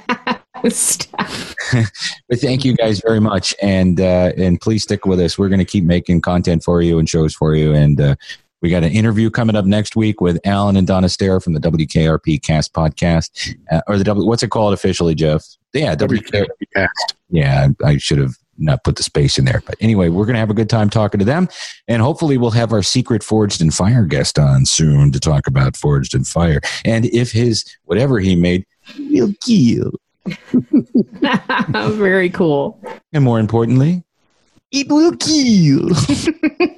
But thank you guys very much, and please stick with us. We're going to keep making content for you and shows for you, and we got an interview coming up next week with Alan and Donna Stair from the WKRP Cast podcast, or the what's it called officially, Jeff? Yeah, WKRP Cast. Yeah, I should have not put the space in there. But anyway, we're going to have a good time talking to them. And hopefully we'll have our secret Forged in Fire guest on soon to talk about Forged in Fire. And if whatever he made, will kill. Very cool. And more importantly, it will kill.